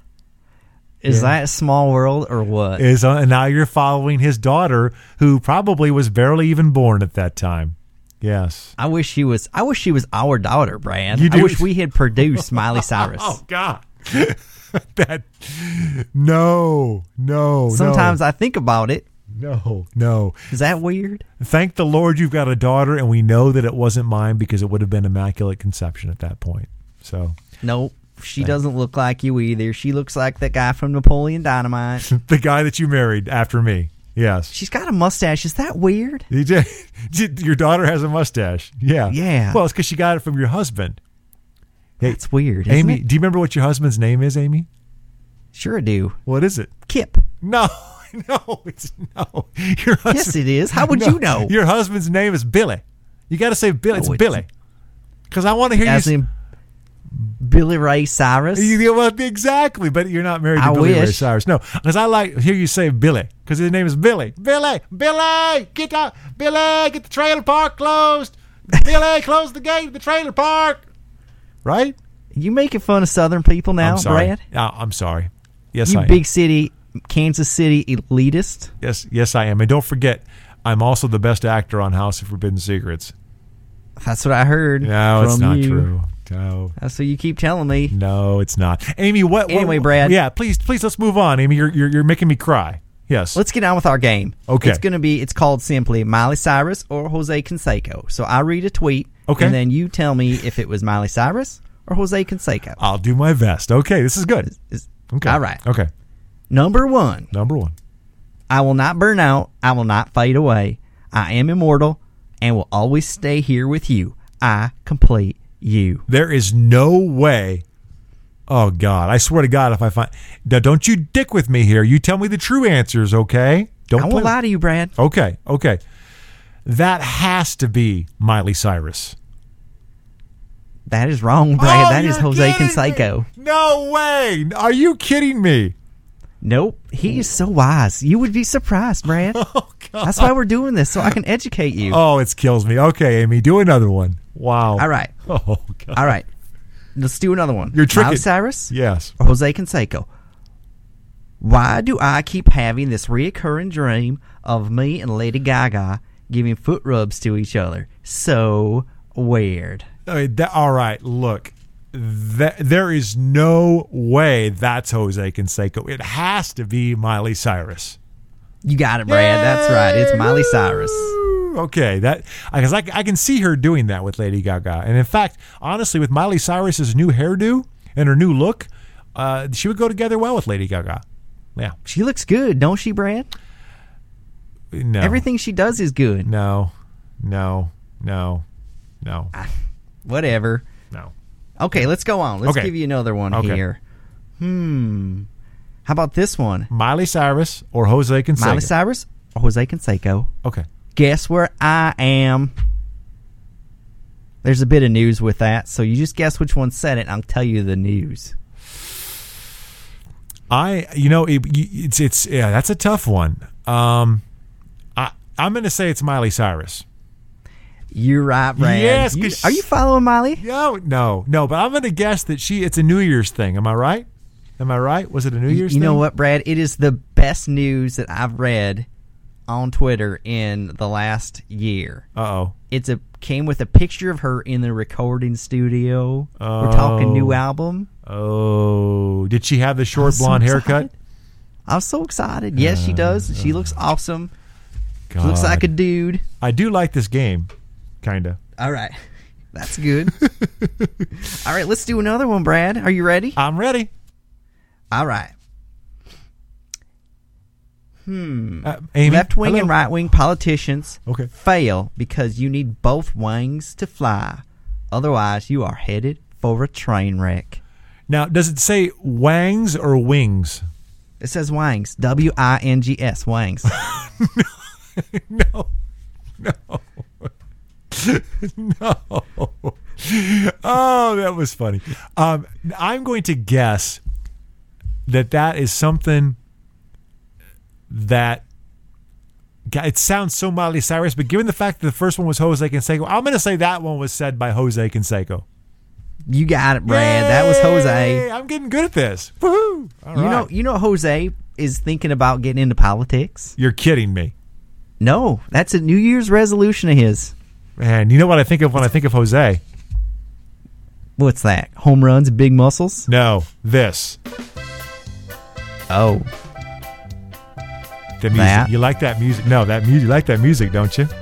Is that Small World or what? And now you're following his daughter, who probably was barely even born at that time. Yes. I wish she was our daughter, Brad. You do? I wish we had produced Miley Cyrus. Oh God. That no. Sometimes I think about it. No. Is that weird? Thank the Lord you've got a daughter, and we know that it wasn't mine because it would have been immaculate conception at that point. So Nope. She doesn't look like you either. She looks like that guy from Napoleon Dynamite. the guy that you married after me. Yes. She's got a mustache. Is that weird? Your daughter has a mustache. Yeah. Yeah. Well, it's because she got it from your husband. Hey, That's weird, isn't Amy, it? do you remember what your husband's name is, Amy? Sure I do. What is it? Kip. No. It's no. Your husband, Yes, it is. How would you know? Your husband's name is Billy. You got to say Billy. No, it's Billy. Because I want to hear As you. in Billy Ray Cyrus. Well, exactly, but you're not married to I Billy Ray wish. Cyrus. No, because I like to hear you say Billy, because his name is Billy. Billy, get the trailer park closed. Billy, close the gate of the trailer park. Right? You making fun of Southern people now, I'm sorry. Brad? I'm sorry. Yes, You I am. big city, Kansas City elitist. Yes, I am. And don't forget, I'm also the best actor on House of Forbidden Secrets. That's what I heard. No, from it's not you. true. No. That's what you keep telling me. No, it's not. Amy, what? Anyway, Brad. Yeah, please, let's move on. Amy, you're making me cry. Yes. Let's get on with our game. Okay. It's called simply Miley Cyrus or Jose Canseco. So I read a tweet. Okay. And then you tell me if it was Miley Cyrus or Jose Canseco. I'll do my best. Okay, this is good. Okay. All right. Okay. Number one. I will not burn out. I will not fade away. I am immortal and will always stay here with you. I complete you. There is no way. Oh God! I swear to God, if I find now, don't you dick with me here. You tell me the true answers, okay? Don't I won't lie to you, Brad. Okay. That has to be Miley Cyrus. That is wrong, Brad. Oh, that is you're Jose kidding Canseco. me. No way! Are you kidding me? Nope. He is so wise. You would be surprised, Brad. Oh God! That's why we're doing this, so I can educate you. Oh, it kills me. Okay, Amy, do another one. Wow. All right. Oh God. All right. Let's do another one. You're tricking. Miley Cyrus Yes. or Jose Canseco. Why do I keep having this reoccurring dream of me and Lady Gaga giving foot rubs to each other? So weird. All right, look. There is no way that's Jose Canseco. It has to be Miley Cyrus. You got it, Brad. That's right. It's Miley Cyrus. Okay, because I can see her doing that with Lady Gaga. And in fact, honestly, with Miley Cyrus's new hairdo and her new look, she would go together well with Lady Gaga. Yeah. She looks good, don't she, Brad? No. Everything she does is good. No. Whatever. No. Okay, let's go on. Let's Okay. give you another one Okay. here. How about this one? Miley Cyrus or Jose Canseco? Miley Cyrus or Jose Canseco? Okay. Guess where I am? There's a bit of news with that, so you just guess which one said it, and I'll tell you the news. It's that's a tough one. I'm going to say it's Miley Cyrus. You're right, Brad. Yes, are you following Miley? No, but I'm going to guess that it's a New Year's thing. Am I right? Was it a New Year's thing? You know what, Brad? It is the best news that I've read on Twitter in the last year. Uh-oh. Came with a picture of her in the recording studio. We're talking new album. Oh, did she have the short blonde haircut? I'm so excited. Yes, she does. She looks awesome. God. She looks like a dude. I do like this game, kind of. All right. That's good. All right, let's do another one, Brad. Are you ready? I'm ready. All right. Amy, Left-wing hello? and right-wing politicians Okay. fail because you need both wings to fly. Otherwise, you are headed for a train wreck. Now, does it say wangs or wings? It says wings. W-I-N-G-S. Wings. No. Oh, that was funny. I'm going to guess that is something that it sounds so Miley Cyrus, but given the fact that the first one was Jose Canseco, I'm going to say that one was said by Jose Canseco. You got it, Brad. That was Jose. Yay, I'm getting good at this. Woohoo! All right. You know Jose is thinking about getting into politics? You're kidding me. No, that's a New Year's resolution of his. Man, you know what I think of when I think of Jose? What's that? Home runs, big muscles? No, this. Oh. The music. That? You like that music? No, that music. You like that music, don't you?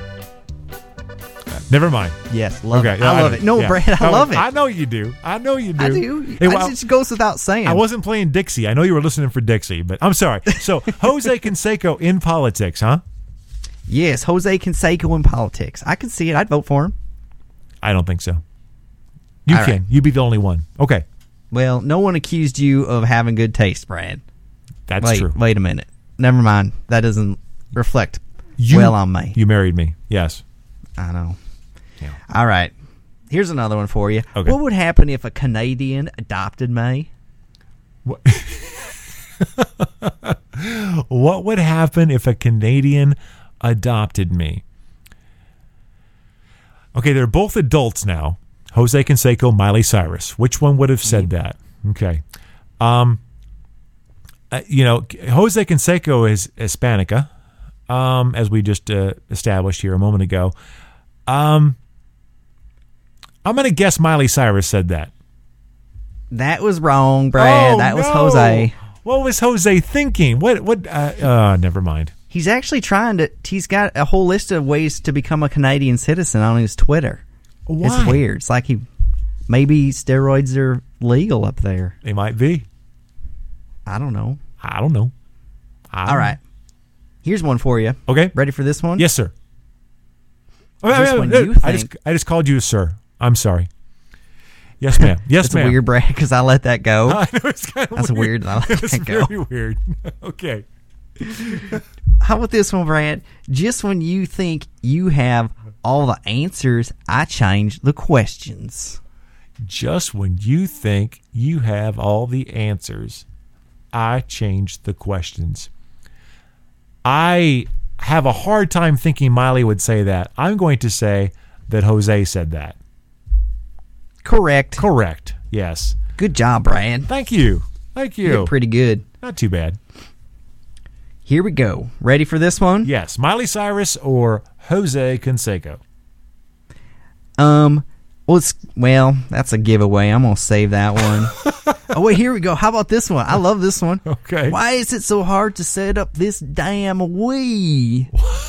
Never mind. Yes, love Okay, it. I love it. No, yeah. Brad, I love it. I know you do. I know you do. I do. Hey, It just goes without saying. I wasn't playing Dixie. I know you were listening for Dixie, but I'm sorry. So, Jose Canseco in politics, huh? Yes, Jose Canseco in politics. I can see it. I'd vote for him. I don't think so. You All can. right. You'd be the only one. Okay. Well, no one accused you of having good taste, Brad. That's true. Wait a minute. Never mind. That doesn't reflect well on me. You married me. Yes. I know. Yeah. All right. Here's another one for you. Okay. What would happen if a Canadian adopted me? What? What would happen if a Canadian adopted me? Okay, they're both adults now. Jose Canseco, Miley Cyrus. Which one would have said that? Okay. Jose Canseco is Hispanica, as we just established here a moment ago. I'm going to guess Miley Cyrus said that. That was wrong, Brad. That was Jose. What was Jose thinking? Never mind. He's actually he's got a whole list of ways to become a Canadian citizen on his Twitter. Why? It's weird. It's like maybe steroids are legal up there. They might be. I don't know. All right. Here's one for you. Okay. Ready for this one? Yes, sir. I just called you a sir. I'm sorry. Yes, ma'am. Yes, That's ma'am. weird, Brad, because I let that go. I know, it's kind of That's weird. I let that go. Very weird. Okay. How about this one, Brad? Just when you think you have all the answers, I change the questions. Just when you think you have all the answers, I change the questions. I have a hard time thinking Miley would say that. I'm going to say that Jose said that. Correct. Yes. Good job, Brad. Thank you. You did pretty good. Not too bad. Here we go. Ready for this one? Yes. Miley Cyrus or Jose Canseco? Well, that's a giveaway. I'm going to save that one. Oh, wait, here we go. How about this one? I love this one. Okay. Why is it so hard to set up this damn Wii?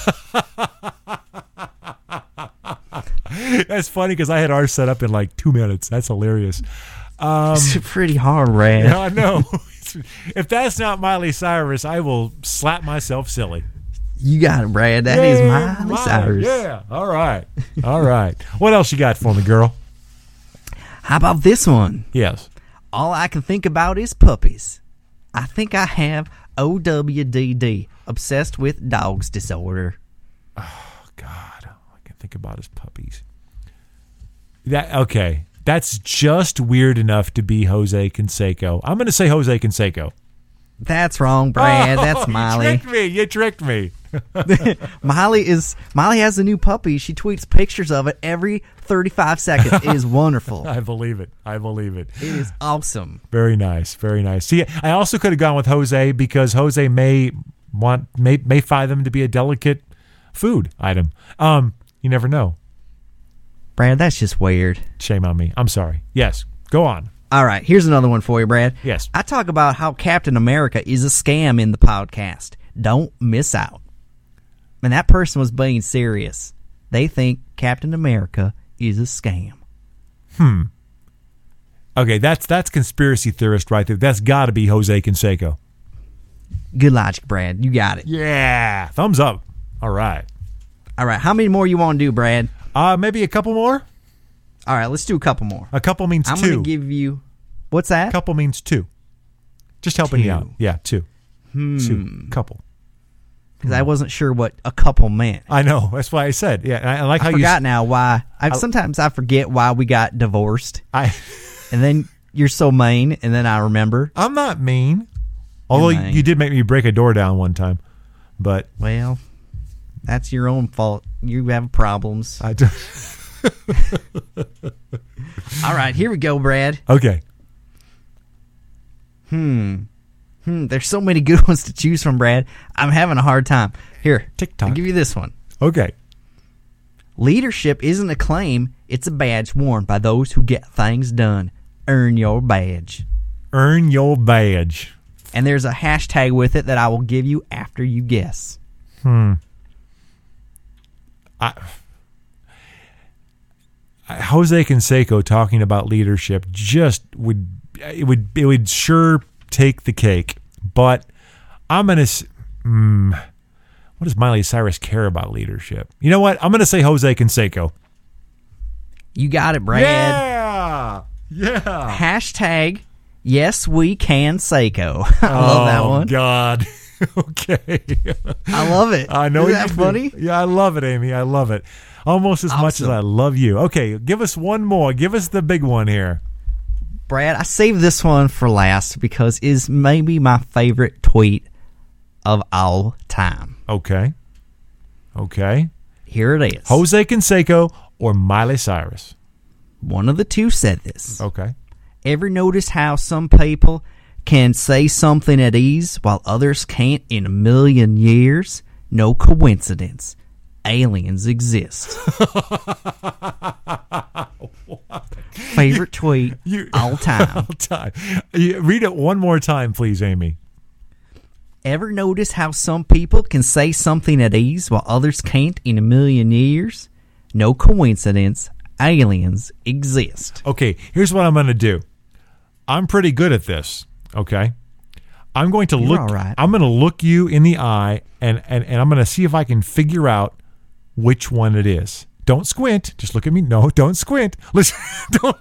That's funny because I had ours set up in like 2 minutes. That's hilarious. It's pretty hard, Brad. Yeah, I know. If that's not Miley Cyrus, I will slap myself silly. You got it, Brad. That is Miley Cyrus. Yeah. All right. What else you got for me, girl? How about this one? Yes. All I can think about is puppies. I think I have OWDD, obsessed with dogs disorder. Oh, God. All I can think about is puppies. Okay. That's just weird enough to be Jose Canseco. I'm going to say Jose Canseco. That's wrong, Brad. That's Miley. You tricked me. Miley has a new puppy. She tweets pictures of it every 35 seconds. It is wonderful. I believe it. It is awesome. Very nice. See, I also could have gone with Jose because Jose may find them to be a delicate food item. You never know. Brad, that's just weird. Shame on me. I'm sorry. Yes, go on. All right, here's another one for you, Brad. Yes. I talk about how Captain America is a scam in the podcast. Don't miss out. And that person was being serious. They think Captain America is a scam. Okay, that's conspiracy theorist right there. That's got to be Jose Canseco. Good logic, Brad. You got it. Yeah. Thumbs up. All right. How many more you want to do, Brad? Maybe a couple more? All right, let's do a couple more. A couple means I'm 2. I'm going to give you... What's that? A couple means 2. Just helping 2. you out. Yeah, 2. 2. Couple. Because I wasn't sure what a couple meant. I know. That's why I said. Yeah, I like how you... I forgot now why. Sometimes I forget why we got divorced. And then you're so mean, and then I remember. I'm not mean. Although you did make me break a door down one time. But... Well, that's your own fault. You have problems. I do. All right, here we go, Brad. Okay. There's so many good ones to choose from, Brad. I'm having a hard time. Here, TikTok. I'll give you this one. Okay. Leadership isn't a claim, it's a badge worn by those who get things done. Earn your badge. Earn your badge. And there's a hashtag with it that I will give you after you guess. Jose Canseco talking about leadership just would sure take the cake. But I'm gonna. What does Miley Cyrus care about leadership? You know what? I'm gonna say Jose Canseco. You got it, Brad. Yeah. Hashtag yes we can Seiko. I love that one. Oh God. Okay. I love it. I know. Isn't that funny? Yeah, I love it, Amy. I love it. Almost as much as I love you. Okay, give us one more. Give us the big one here. Brad, I saved this one for last because it's maybe my favorite tweet of all time. Okay. Here it is. Jose Canseco or Miley Cyrus? One of the two said this. Okay. Ever notice how some people can say something at ease while others can't in a million years? No coincidence. Aliens exist. Favorite tweet all time. All time. Read it one more time, please, Amy. Ever notice how some people can say something at ease while others can't in a million years? No coincidence. Aliens exist. Okay, here's what I'm going to do. I'm pretty good at this. Okay, I'm going to look. All right. I'm going to look you in the eye, and I'm going to see if I can figure out which one it is. Don't squint. Just look at me. No, don't squint. Listen. Don't.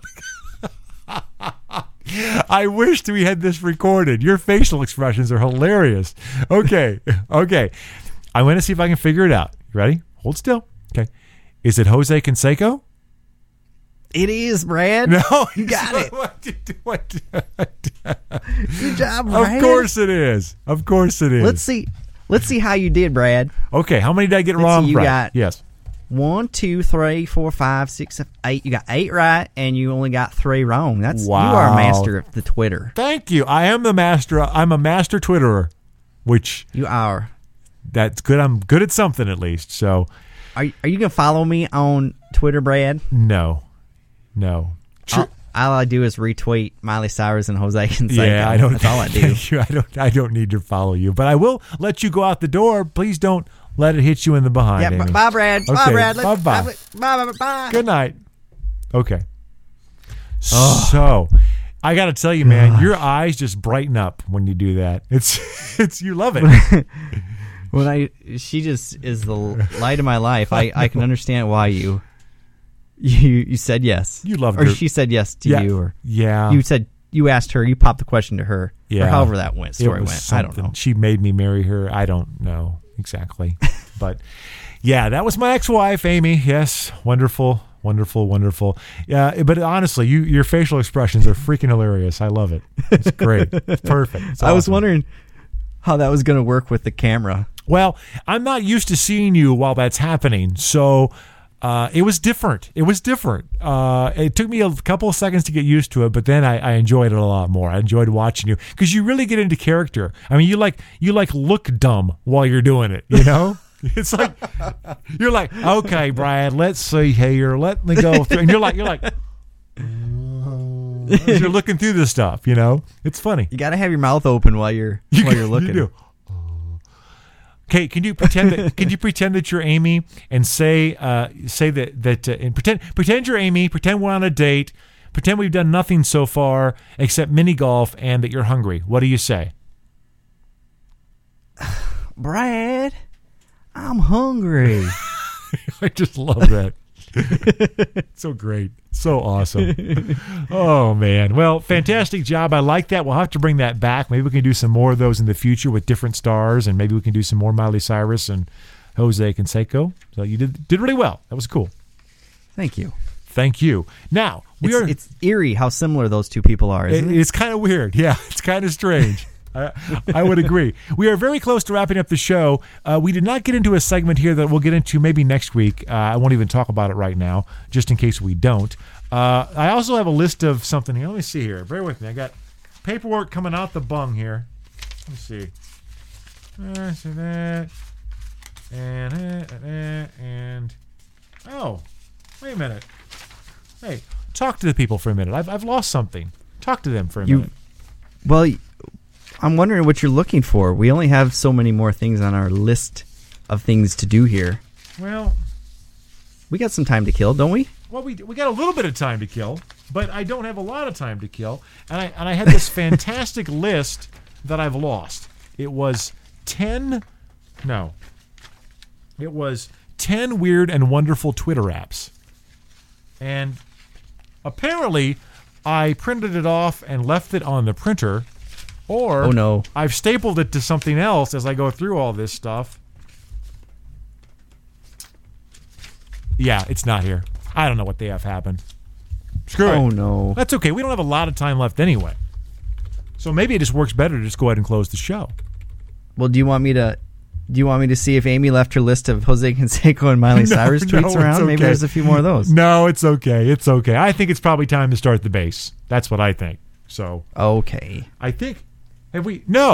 I wished we had this recorded. Your facial expressions are hilarious. Okay. I'm going to see if I can figure it out. You ready? Hold still. Okay. Is it Jose Canseco? It is, Brad. No, you got it. What? Good job, Brad. Of course it is. Let's see how you did, Brad. Okay, how many did I get wrong? You got yes. 1, 2, 3, 4, 5, 6, 7, 8. You got 8 right, and you only got 3 wrong. That's wow. You are a master of the Twitter. Thank you. I am the master. I'm a master Twitterer, which you are. That's good. I'm good at something at least. So, are you gonna follow me on Twitter, Brad? No. All I do is retweet Miley Cyrus and Jose Canseco. Yeah, I don't. That's all I do. I don't need to follow you, but I will let you go out the door. Please don't let it hit you in the behind. Yeah, Amy. bye, Brad. Okay, bye, Brad. Bye. Good night. Okay. So, I got to tell you, man, your eyes just brighten up when you do that. It's you love it. She just is the light of my life. I can understand why you said yes. You loved her. Or her. she said yes to you. Or yeah. You asked her, you popped the question to her. Yeah. Or however that story went. Something. I don't know. She made me marry her. I don't know exactly. But yeah, that was my ex-wife, Amy. Yes. Wonderful. Yeah, but honestly, your facial expressions are freaking hilarious. I love it. It's great. It's perfect. It's I was awesome. wondering how that was going to work with the camera. Well, I'm not used to seeing you while that's happening, so it was different. It took me a couple of seconds to get used to it, but then I enjoyed it a lot more. I enjoyed watching you because you really get into character. I mean, you look dumb while you're doing it. You know, it's like you're like, okay, Brian, let's see here. Let me go through, and you're like. As you're looking through this stuff, you know, it's funny. You got to have your mouth open while you're looking. You do. Okay, can you pretend that you're Amy and say that and pretend you're Amy, pretend we're on a date, pretend we've done nothing so far except mini golf and that you're hungry. What do you say? Brad, I'm hungry. I just love that. So great. So awesome. Oh, man. Well, fantastic job. I like that. We'll have to bring that back. Maybe we can do some more of those in the future with different stars, and maybe we can do some more Miley Cyrus and Jose Canseco. So you did really well. That was cool. Thank you. Now, it's eerie how similar those two people are, isn't it? It's kind of weird. Yeah, it's kind of strange. I would agree. We are very close to wrapping up the show. We did not get into a segment here that we'll get into maybe next week. I won't even talk about it right now, just in case we don't. I also have a list of something here. Let me see here. Bear with me. I got paperwork coming out the bung here. Let me see. So that. And Oh, wait a minute. Hey, talk to the people for a minute. I've lost something. Talk to them for a minute. Well, I'm wondering what you're looking for. We only have so many more things on our list of things to do here. Well, we got some time to kill, don't we? Well, we got a little bit of time to kill, but I don't have a lot of time to kill. And I had this fantastic list that I've lost. It was 10 weird and wonderful Twitter apps. And apparently I printed it off and left it on the printer, or oh no, I've stapled it to something else as I go through all this stuff. Yeah, it's not here. I don't know what they have happened. Screw it. Oh no. That's okay. We don't have a lot of time left anyway. So maybe it just works better to just go ahead and close the show. Well, do you want me to see if Amy left her list of Jose Canseco and Miley Cyrus tweets around? Okay. Maybe there's a few more of those. No, it's okay. It's okay. I think it's probably time to start the bass. That's what I think. So okay. I think is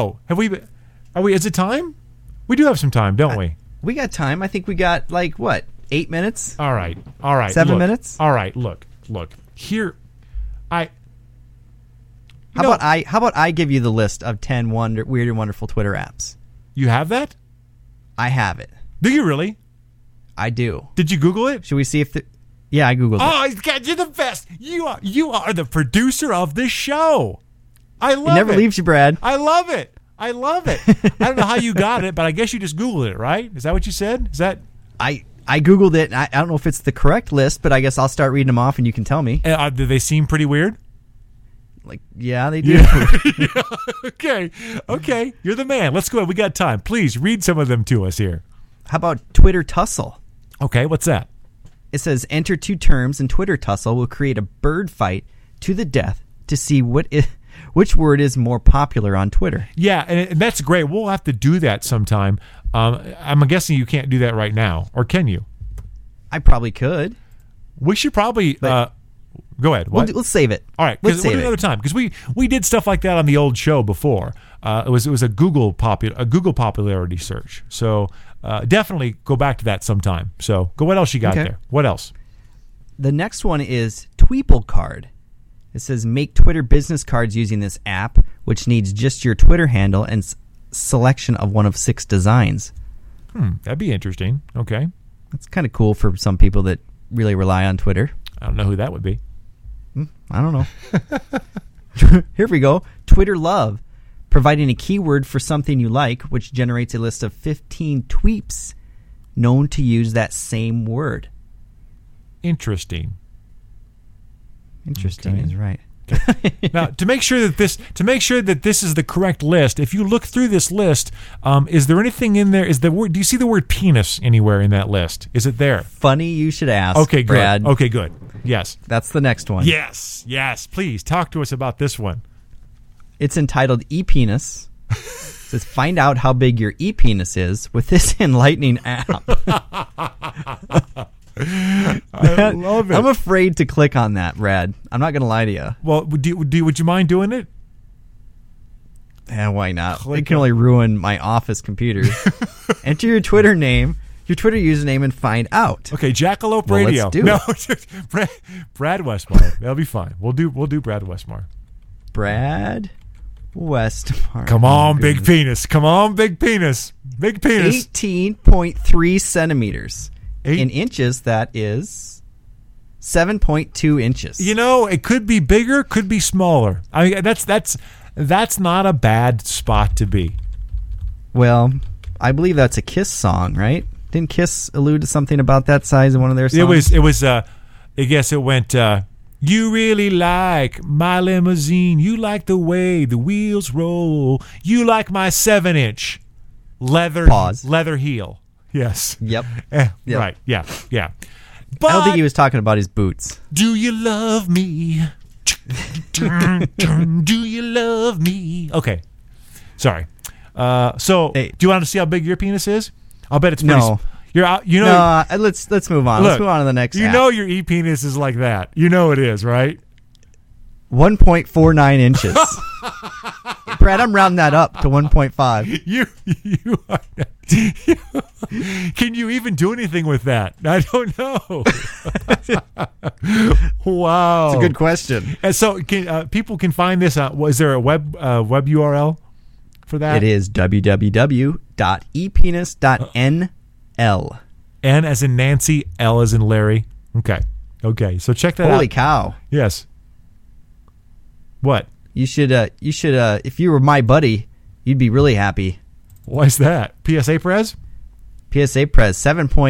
it time? We do have some time, don't we? We got time. I think we got 8 minutes? All right. 7 minutes? All right. Look. Here How about I give you the list of 10 weird and wonderful Twitter apps? You have that? I have it. Do you really? I do. Did you Google it? Should we see if yeah, I Googled it. Oh, God, you're the best. You are the producer of this show. I love it. It never leaves you, Brad. I love it. I don't know how you got it, but I guess you just Googled it, right? Is that what you said? Is that I Googled it, and I don't know if it's the correct list, but I guess I'll start reading them off, and you can tell me. Do they seem pretty weird? Yeah, they do. Yeah. Okay. You're the man. Let's go ahead. We got time. Please read some of them to us here. How about Twitter tussle? Okay, what's that? It says, enter 2 terms, and Twitter tussle will create a bird fight to the death to see which word is more popular on Twitter. Yeah, and that's great. We'll have to do that sometime. I'm guessing you can't do that right now, or can you? I probably could. We should probably go ahead. What? Let's save it. All right, we'll do another time because we did stuff like that on the old show before. It was a Google popularity search. So definitely go back to that sometime. So what else you got there? What else? The next one is Tweeple Card. It says make Twitter business cards using this app, which needs just your Twitter handle and selection of one of 6 designs. That'd be interesting. Okay. That's kind of cool for some people that really rely on Twitter. I don't know who that would be. I don't know. Here we go. Twitter Love. Providing a keyword for something you like, which generates a list of 15 tweets known to use that same word. Interesting is right. Now, to make sure that this is the correct list, if you look through this list, is there anything in there? Do you see the word penis anywhere in that list? Is it there? Funny you should ask. Okay, good. Brad. Okay, good. Yes, that's the next one. Yes. Please talk to us about this one. It's entitled E-Penis. It says find out how big your E-Penis is with this enlightening app. I love it. I'm afraid to click on that, Brad. I'm not going to lie to you. Well, would you mind doing it? Yeah, why not? It can only ruin my office computer. Enter your Twitter name, your Twitter username, and find out. Okay, Jackalope Radio. Let's do it. Brad Westmar. That'll be fine. We'll do Brad Westmar. Brad Westmar. Come on, big penis. Come on, big penis. Big penis. 18.3 centimeters. In inches, that is 7.2 inches. You know, it could be bigger, could be smaller. I mean, that's not a bad spot to be. Well, I believe that's a Kiss song, right? Didn't Kiss allude to something about that size in one of their songs? It was. I guess it went. You really like my limousine. You like the way the wheels roll. You like my 7-inch leather heel. Yes. Yep. Yep. Right. Yeah. But I don't think he was talking about his boots. Do you love me? Do you love me? Okay. Sorry. So, do you want to see how big your penis is? I'll bet it's pretty. No. Let's move on. Let's move on to the next. You know your e-penis is like that. You know it is, right? 1.49 inches. Brad, I'm rounding that up to 1.5. Can you even do anything with that? I don't know. Wow. It's a good question. And so people can find this. Was there a web URL for that? It is www.epenis.nl. N as in Nancy, L as in Larry. Okay. So check that out. Holy cow. Yes. What? You should if you were my buddy, you'd be really happy. Why is that? PSA Prez? PSA Prez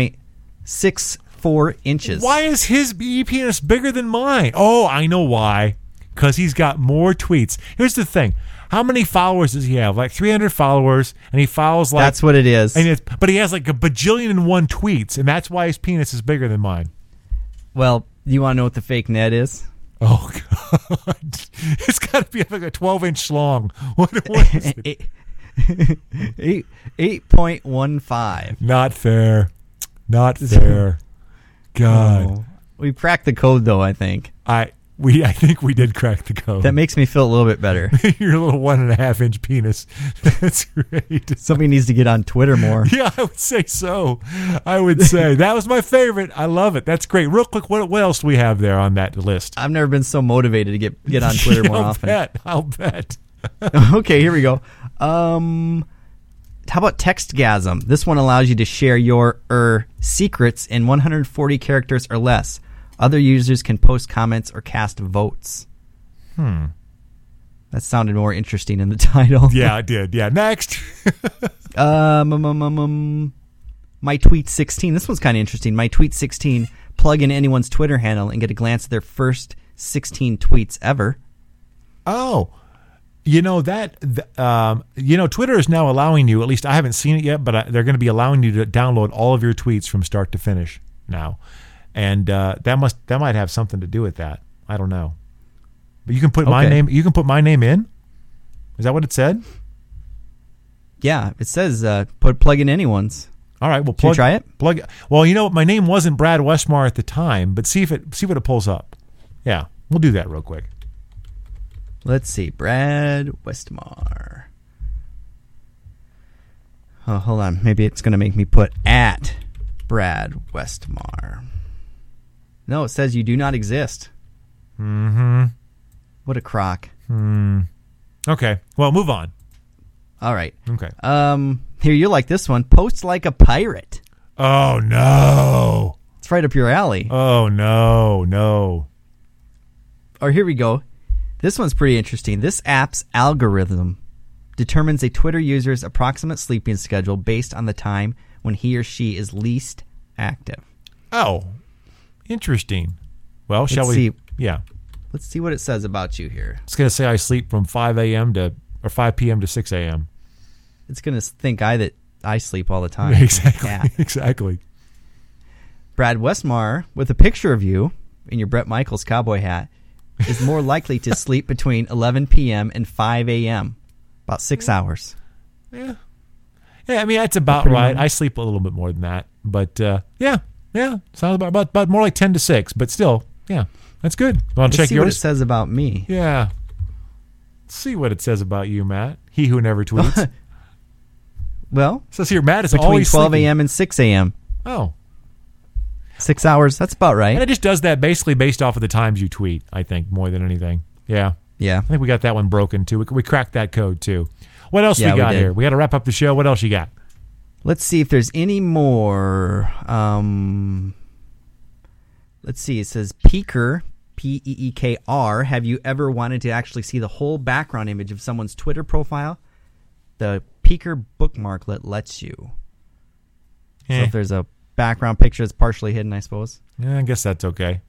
7.64 inches. Why is his penis bigger than mine? Oh, I know why. Because he's got more tweets. Here's the thing. How many followers does he have? Like 300 followers, and he follows like... That's what it is. But he has like a bajillion and one tweets, and that's why his penis is bigger than mine. Well, you want to know what the fake net is? Oh, God. It's got to be like a 12-inch long. What is it? 8.15. Not fair. God. Oh. We cracked the code, though, I think. I think we did crack the code. That makes me feel a little bit better. Your little 1.5-inch penis. That's great. Somebody needs to get on Twitter more. Yeah, I would say so. I would say. That was my favorite. I love it. That's great. Real quick, what else do we have there on that list? I've never been so motivated to get on Twitter more often. I'll bet. Okay, here we go. How about Textgasm? This one allows you to share your secrets in 140 characters or less. Other users can post comments or cast votes. That sounded more interesting in the title. Yeah, it did. Yeah, next. My Tweet 16. This one's kind of interesting. My Tweet 16. Plug in anyone's Twitter handle and get a glance at their first 16 tweets ever. Oh. Twitter is now allowing you, at least I haven't seen it yet, but they're going to be allowing you to download all of your tweets from start to finish now. And that might have something to do with that. I don't know. But you can put my name. You can put my name in. Is that what it said? Yeah, it says plug in anyone's. All right, well, Should you try it? Well, my name wasn't Brad Westmar at the time, but see what it pulls up. Yeah, we'll do that real quick. Let's see, Brad Westmar. Oh, hold on. Maybe it's going to make me put at Brad Westmar. No, it says you do not exist. Mm-hmm. What a crock. Okay, well, move on. All right. Okay. Here, you like this one. Post like a pirate. Oh, no. It's right up your alley. Oh, no. Or here we go. This one's pretty interesting. This app's algorithm determines a Twitter user's approximate sleeping schedule based on the time when he or she is least active. Oh, interesting. Well, shall we? See. Yeah. Let's see what it says about you here. It's going to say I sleep from 5 a.m. to 5 p.m. to 6 a.m. It's going to think that I sleep all the time. Exactly. Yeah. Exactly. Brad Westmar, with a picture of you in your Bret Michaels cowboy hat, is more likely to sleep between 11 p.m. and 5 a.m. About 6 hours. Yeah. Yeah, I mean, that's about right. I sleep a little bit more than that. But, yeah. Sounds about more like 10 to 6. But still, yeah, that's good. Want to check see yours? What it says about me. Yeah. Let's see what it says about you, Matt. He who never tweets. Well, it says here, Matt is between always 12 sleeping. a.m. and 6 a.m. Oh. 6 hours, that's about right. And it just does that basically based off of the times you tweet, I think, more than anything. Yeah. Yeah. I think we got that one broken, too. We cracked that code, too. What else we got here? We got to wrap up the show. What else you got? Let's see if there's any more. Let's see. It says Peekr, Peekr. Have you ever wanted to actually see the whole background image of someone's Twitter profile? The Peekr bookmarklet lets you. So if there's a background picture that's partially hidden, I suppose. Yeah, I guess that's okay.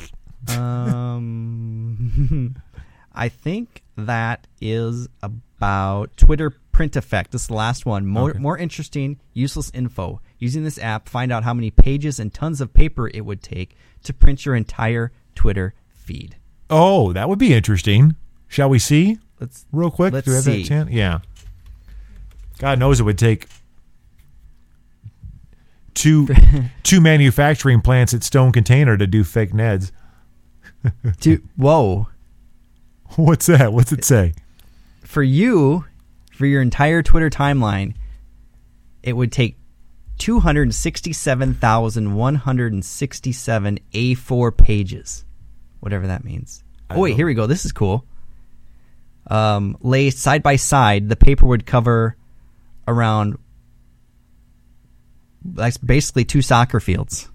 I think that is about Twitter print effect. This is the last one. More interesting, useless info. Using this app, find out how many pages and tons of paper it would take to print your entire Twitter feed. Oh, that would be interesting. Shall we see? Real quick. Let's Do we have see. that chance? Yeah. God knows it would take two manufacturing plants at Stone Container to do fake Neds. Whoa. What's that? What's it say? For your entire Twitter timeline, it would take 267,167 A4 pages, whatever that means. Oh, wait, here we go. This is cool. Lay side by side, the paper would cover around, like, basically 2 soccer fields.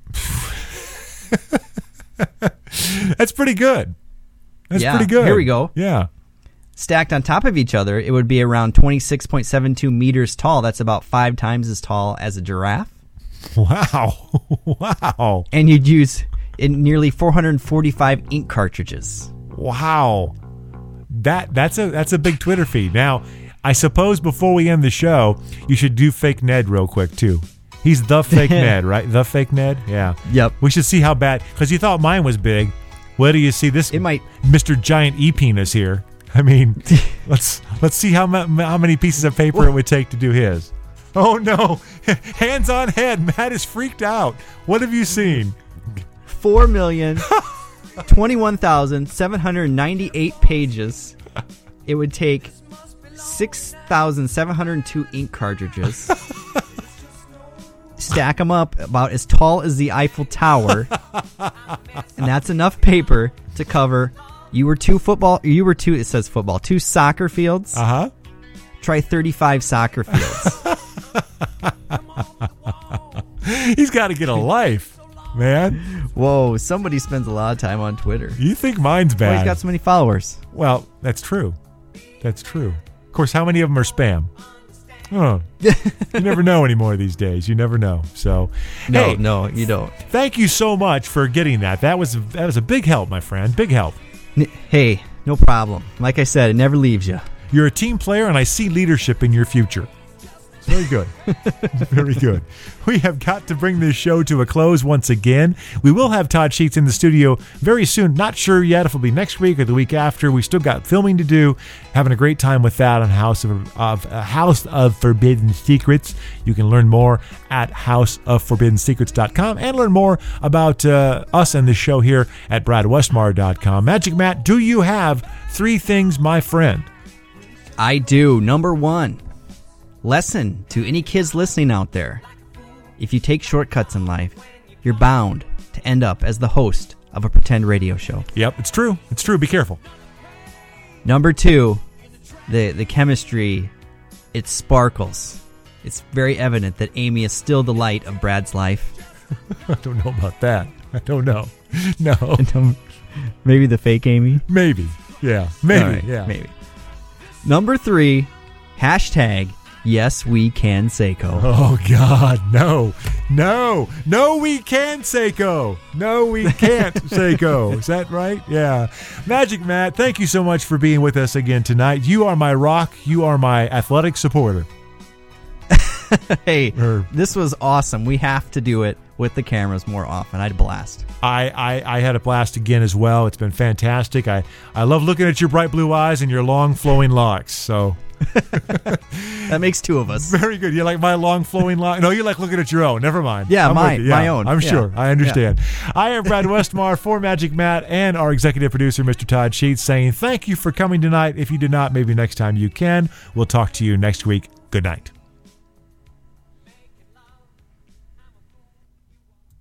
That's pretty good. That's Yeah, pretty good. here we go. Yeah. Stacked on top of each other, it would be around 26.72 meters tall. That's about 5 times as tall as a giraffe. Wow. Wow. And you'd use nearly 445 ink cartridges. Wow. That's a big Twitter feed. Now, I suppose before we end the show, you should do Fake Ned real quick, too. He's the Fake Ned, right? The Fake Ned? Yeah. Yep. We should see how bad, because you thought mine was big. Where do you see this? It might. Mr. Giant E-Penis here. I mean, let's see how many pieces of paper it would take to do his. Oh, no. Hands on head. Matt is freaked out. What have you seen? 4,021,798 pages. It would take 6,702 ink cartridges. Stack them up about as tall as the Eiffel Tower. And that's enough paper to cover... it says football, 2 soccer fields. Uh-huh. Try 35 soccer fields. He's got to get a life, man. Whoa, somebody spends a lot of time on Twitter. You think mine's bad. Well, he's got so many followers. Well, that's true. That's true. Of course, how many of them are spam? Oh, you never know anymore these days. You never know. So, No, you don't. Thank you so much for getting that. That was a big help, my friend. Big help. Hey, no problem. Like I said, it never leaves you. You're a team player, and I see leadership in your future. Very good. Very good. We have got to bring this show to a close once again. We will have Todd Sheets in the studio very soon. Not sure yet if it'll be next week or the week after. We still got filming to do. Having a great time with that on House of Forbidden Secrets. You can learn more at houseofforbiddensecrets.com and learn more about us and the show here at bradwestmar.com. Magic Matt, do you have 3 things, my friend? I do. Number 1. Lesson to any kids listening out there. If you take shortcuts in life, you're bound to end up as the host of a pretend radio show. Yep, it's true. It's true. Be careful. Number 2, the chemistry, it sparkles. It's very evident that Amy is still the light of Brad's life. I don't know about that. I don't know. No. Maybe the fake Amy? Maybe. Yeah. Maybe. Right, yeah. Maybe. Number 3, hashtag yes we can Seiko. Oh God, no, we can Seiko. No, we can't Seiko. Is that right? Yeah. Magic Matt, thank you so much for being with us again tonight. You are my rock. You are my athletic supporter. Hey, this was awesome. We have to do it with the cameras more often. I had a blast. I had a blast again as well. It's been fantastic. I love looking at your bright blue eyes and your long flowing locks. So that makes 2 of us. Very good. You like my long flowing locks? No, you like looking at your own. Never mind. Yeah, my own. I'm sure. I understand. Yeah. I am Brad Westmar for Magic Matt and our executive producer, Mr. Todd Sheets, saying thank you for coming tonight. If you did not, maybe next time you can. We'll talk to you next week. Good night.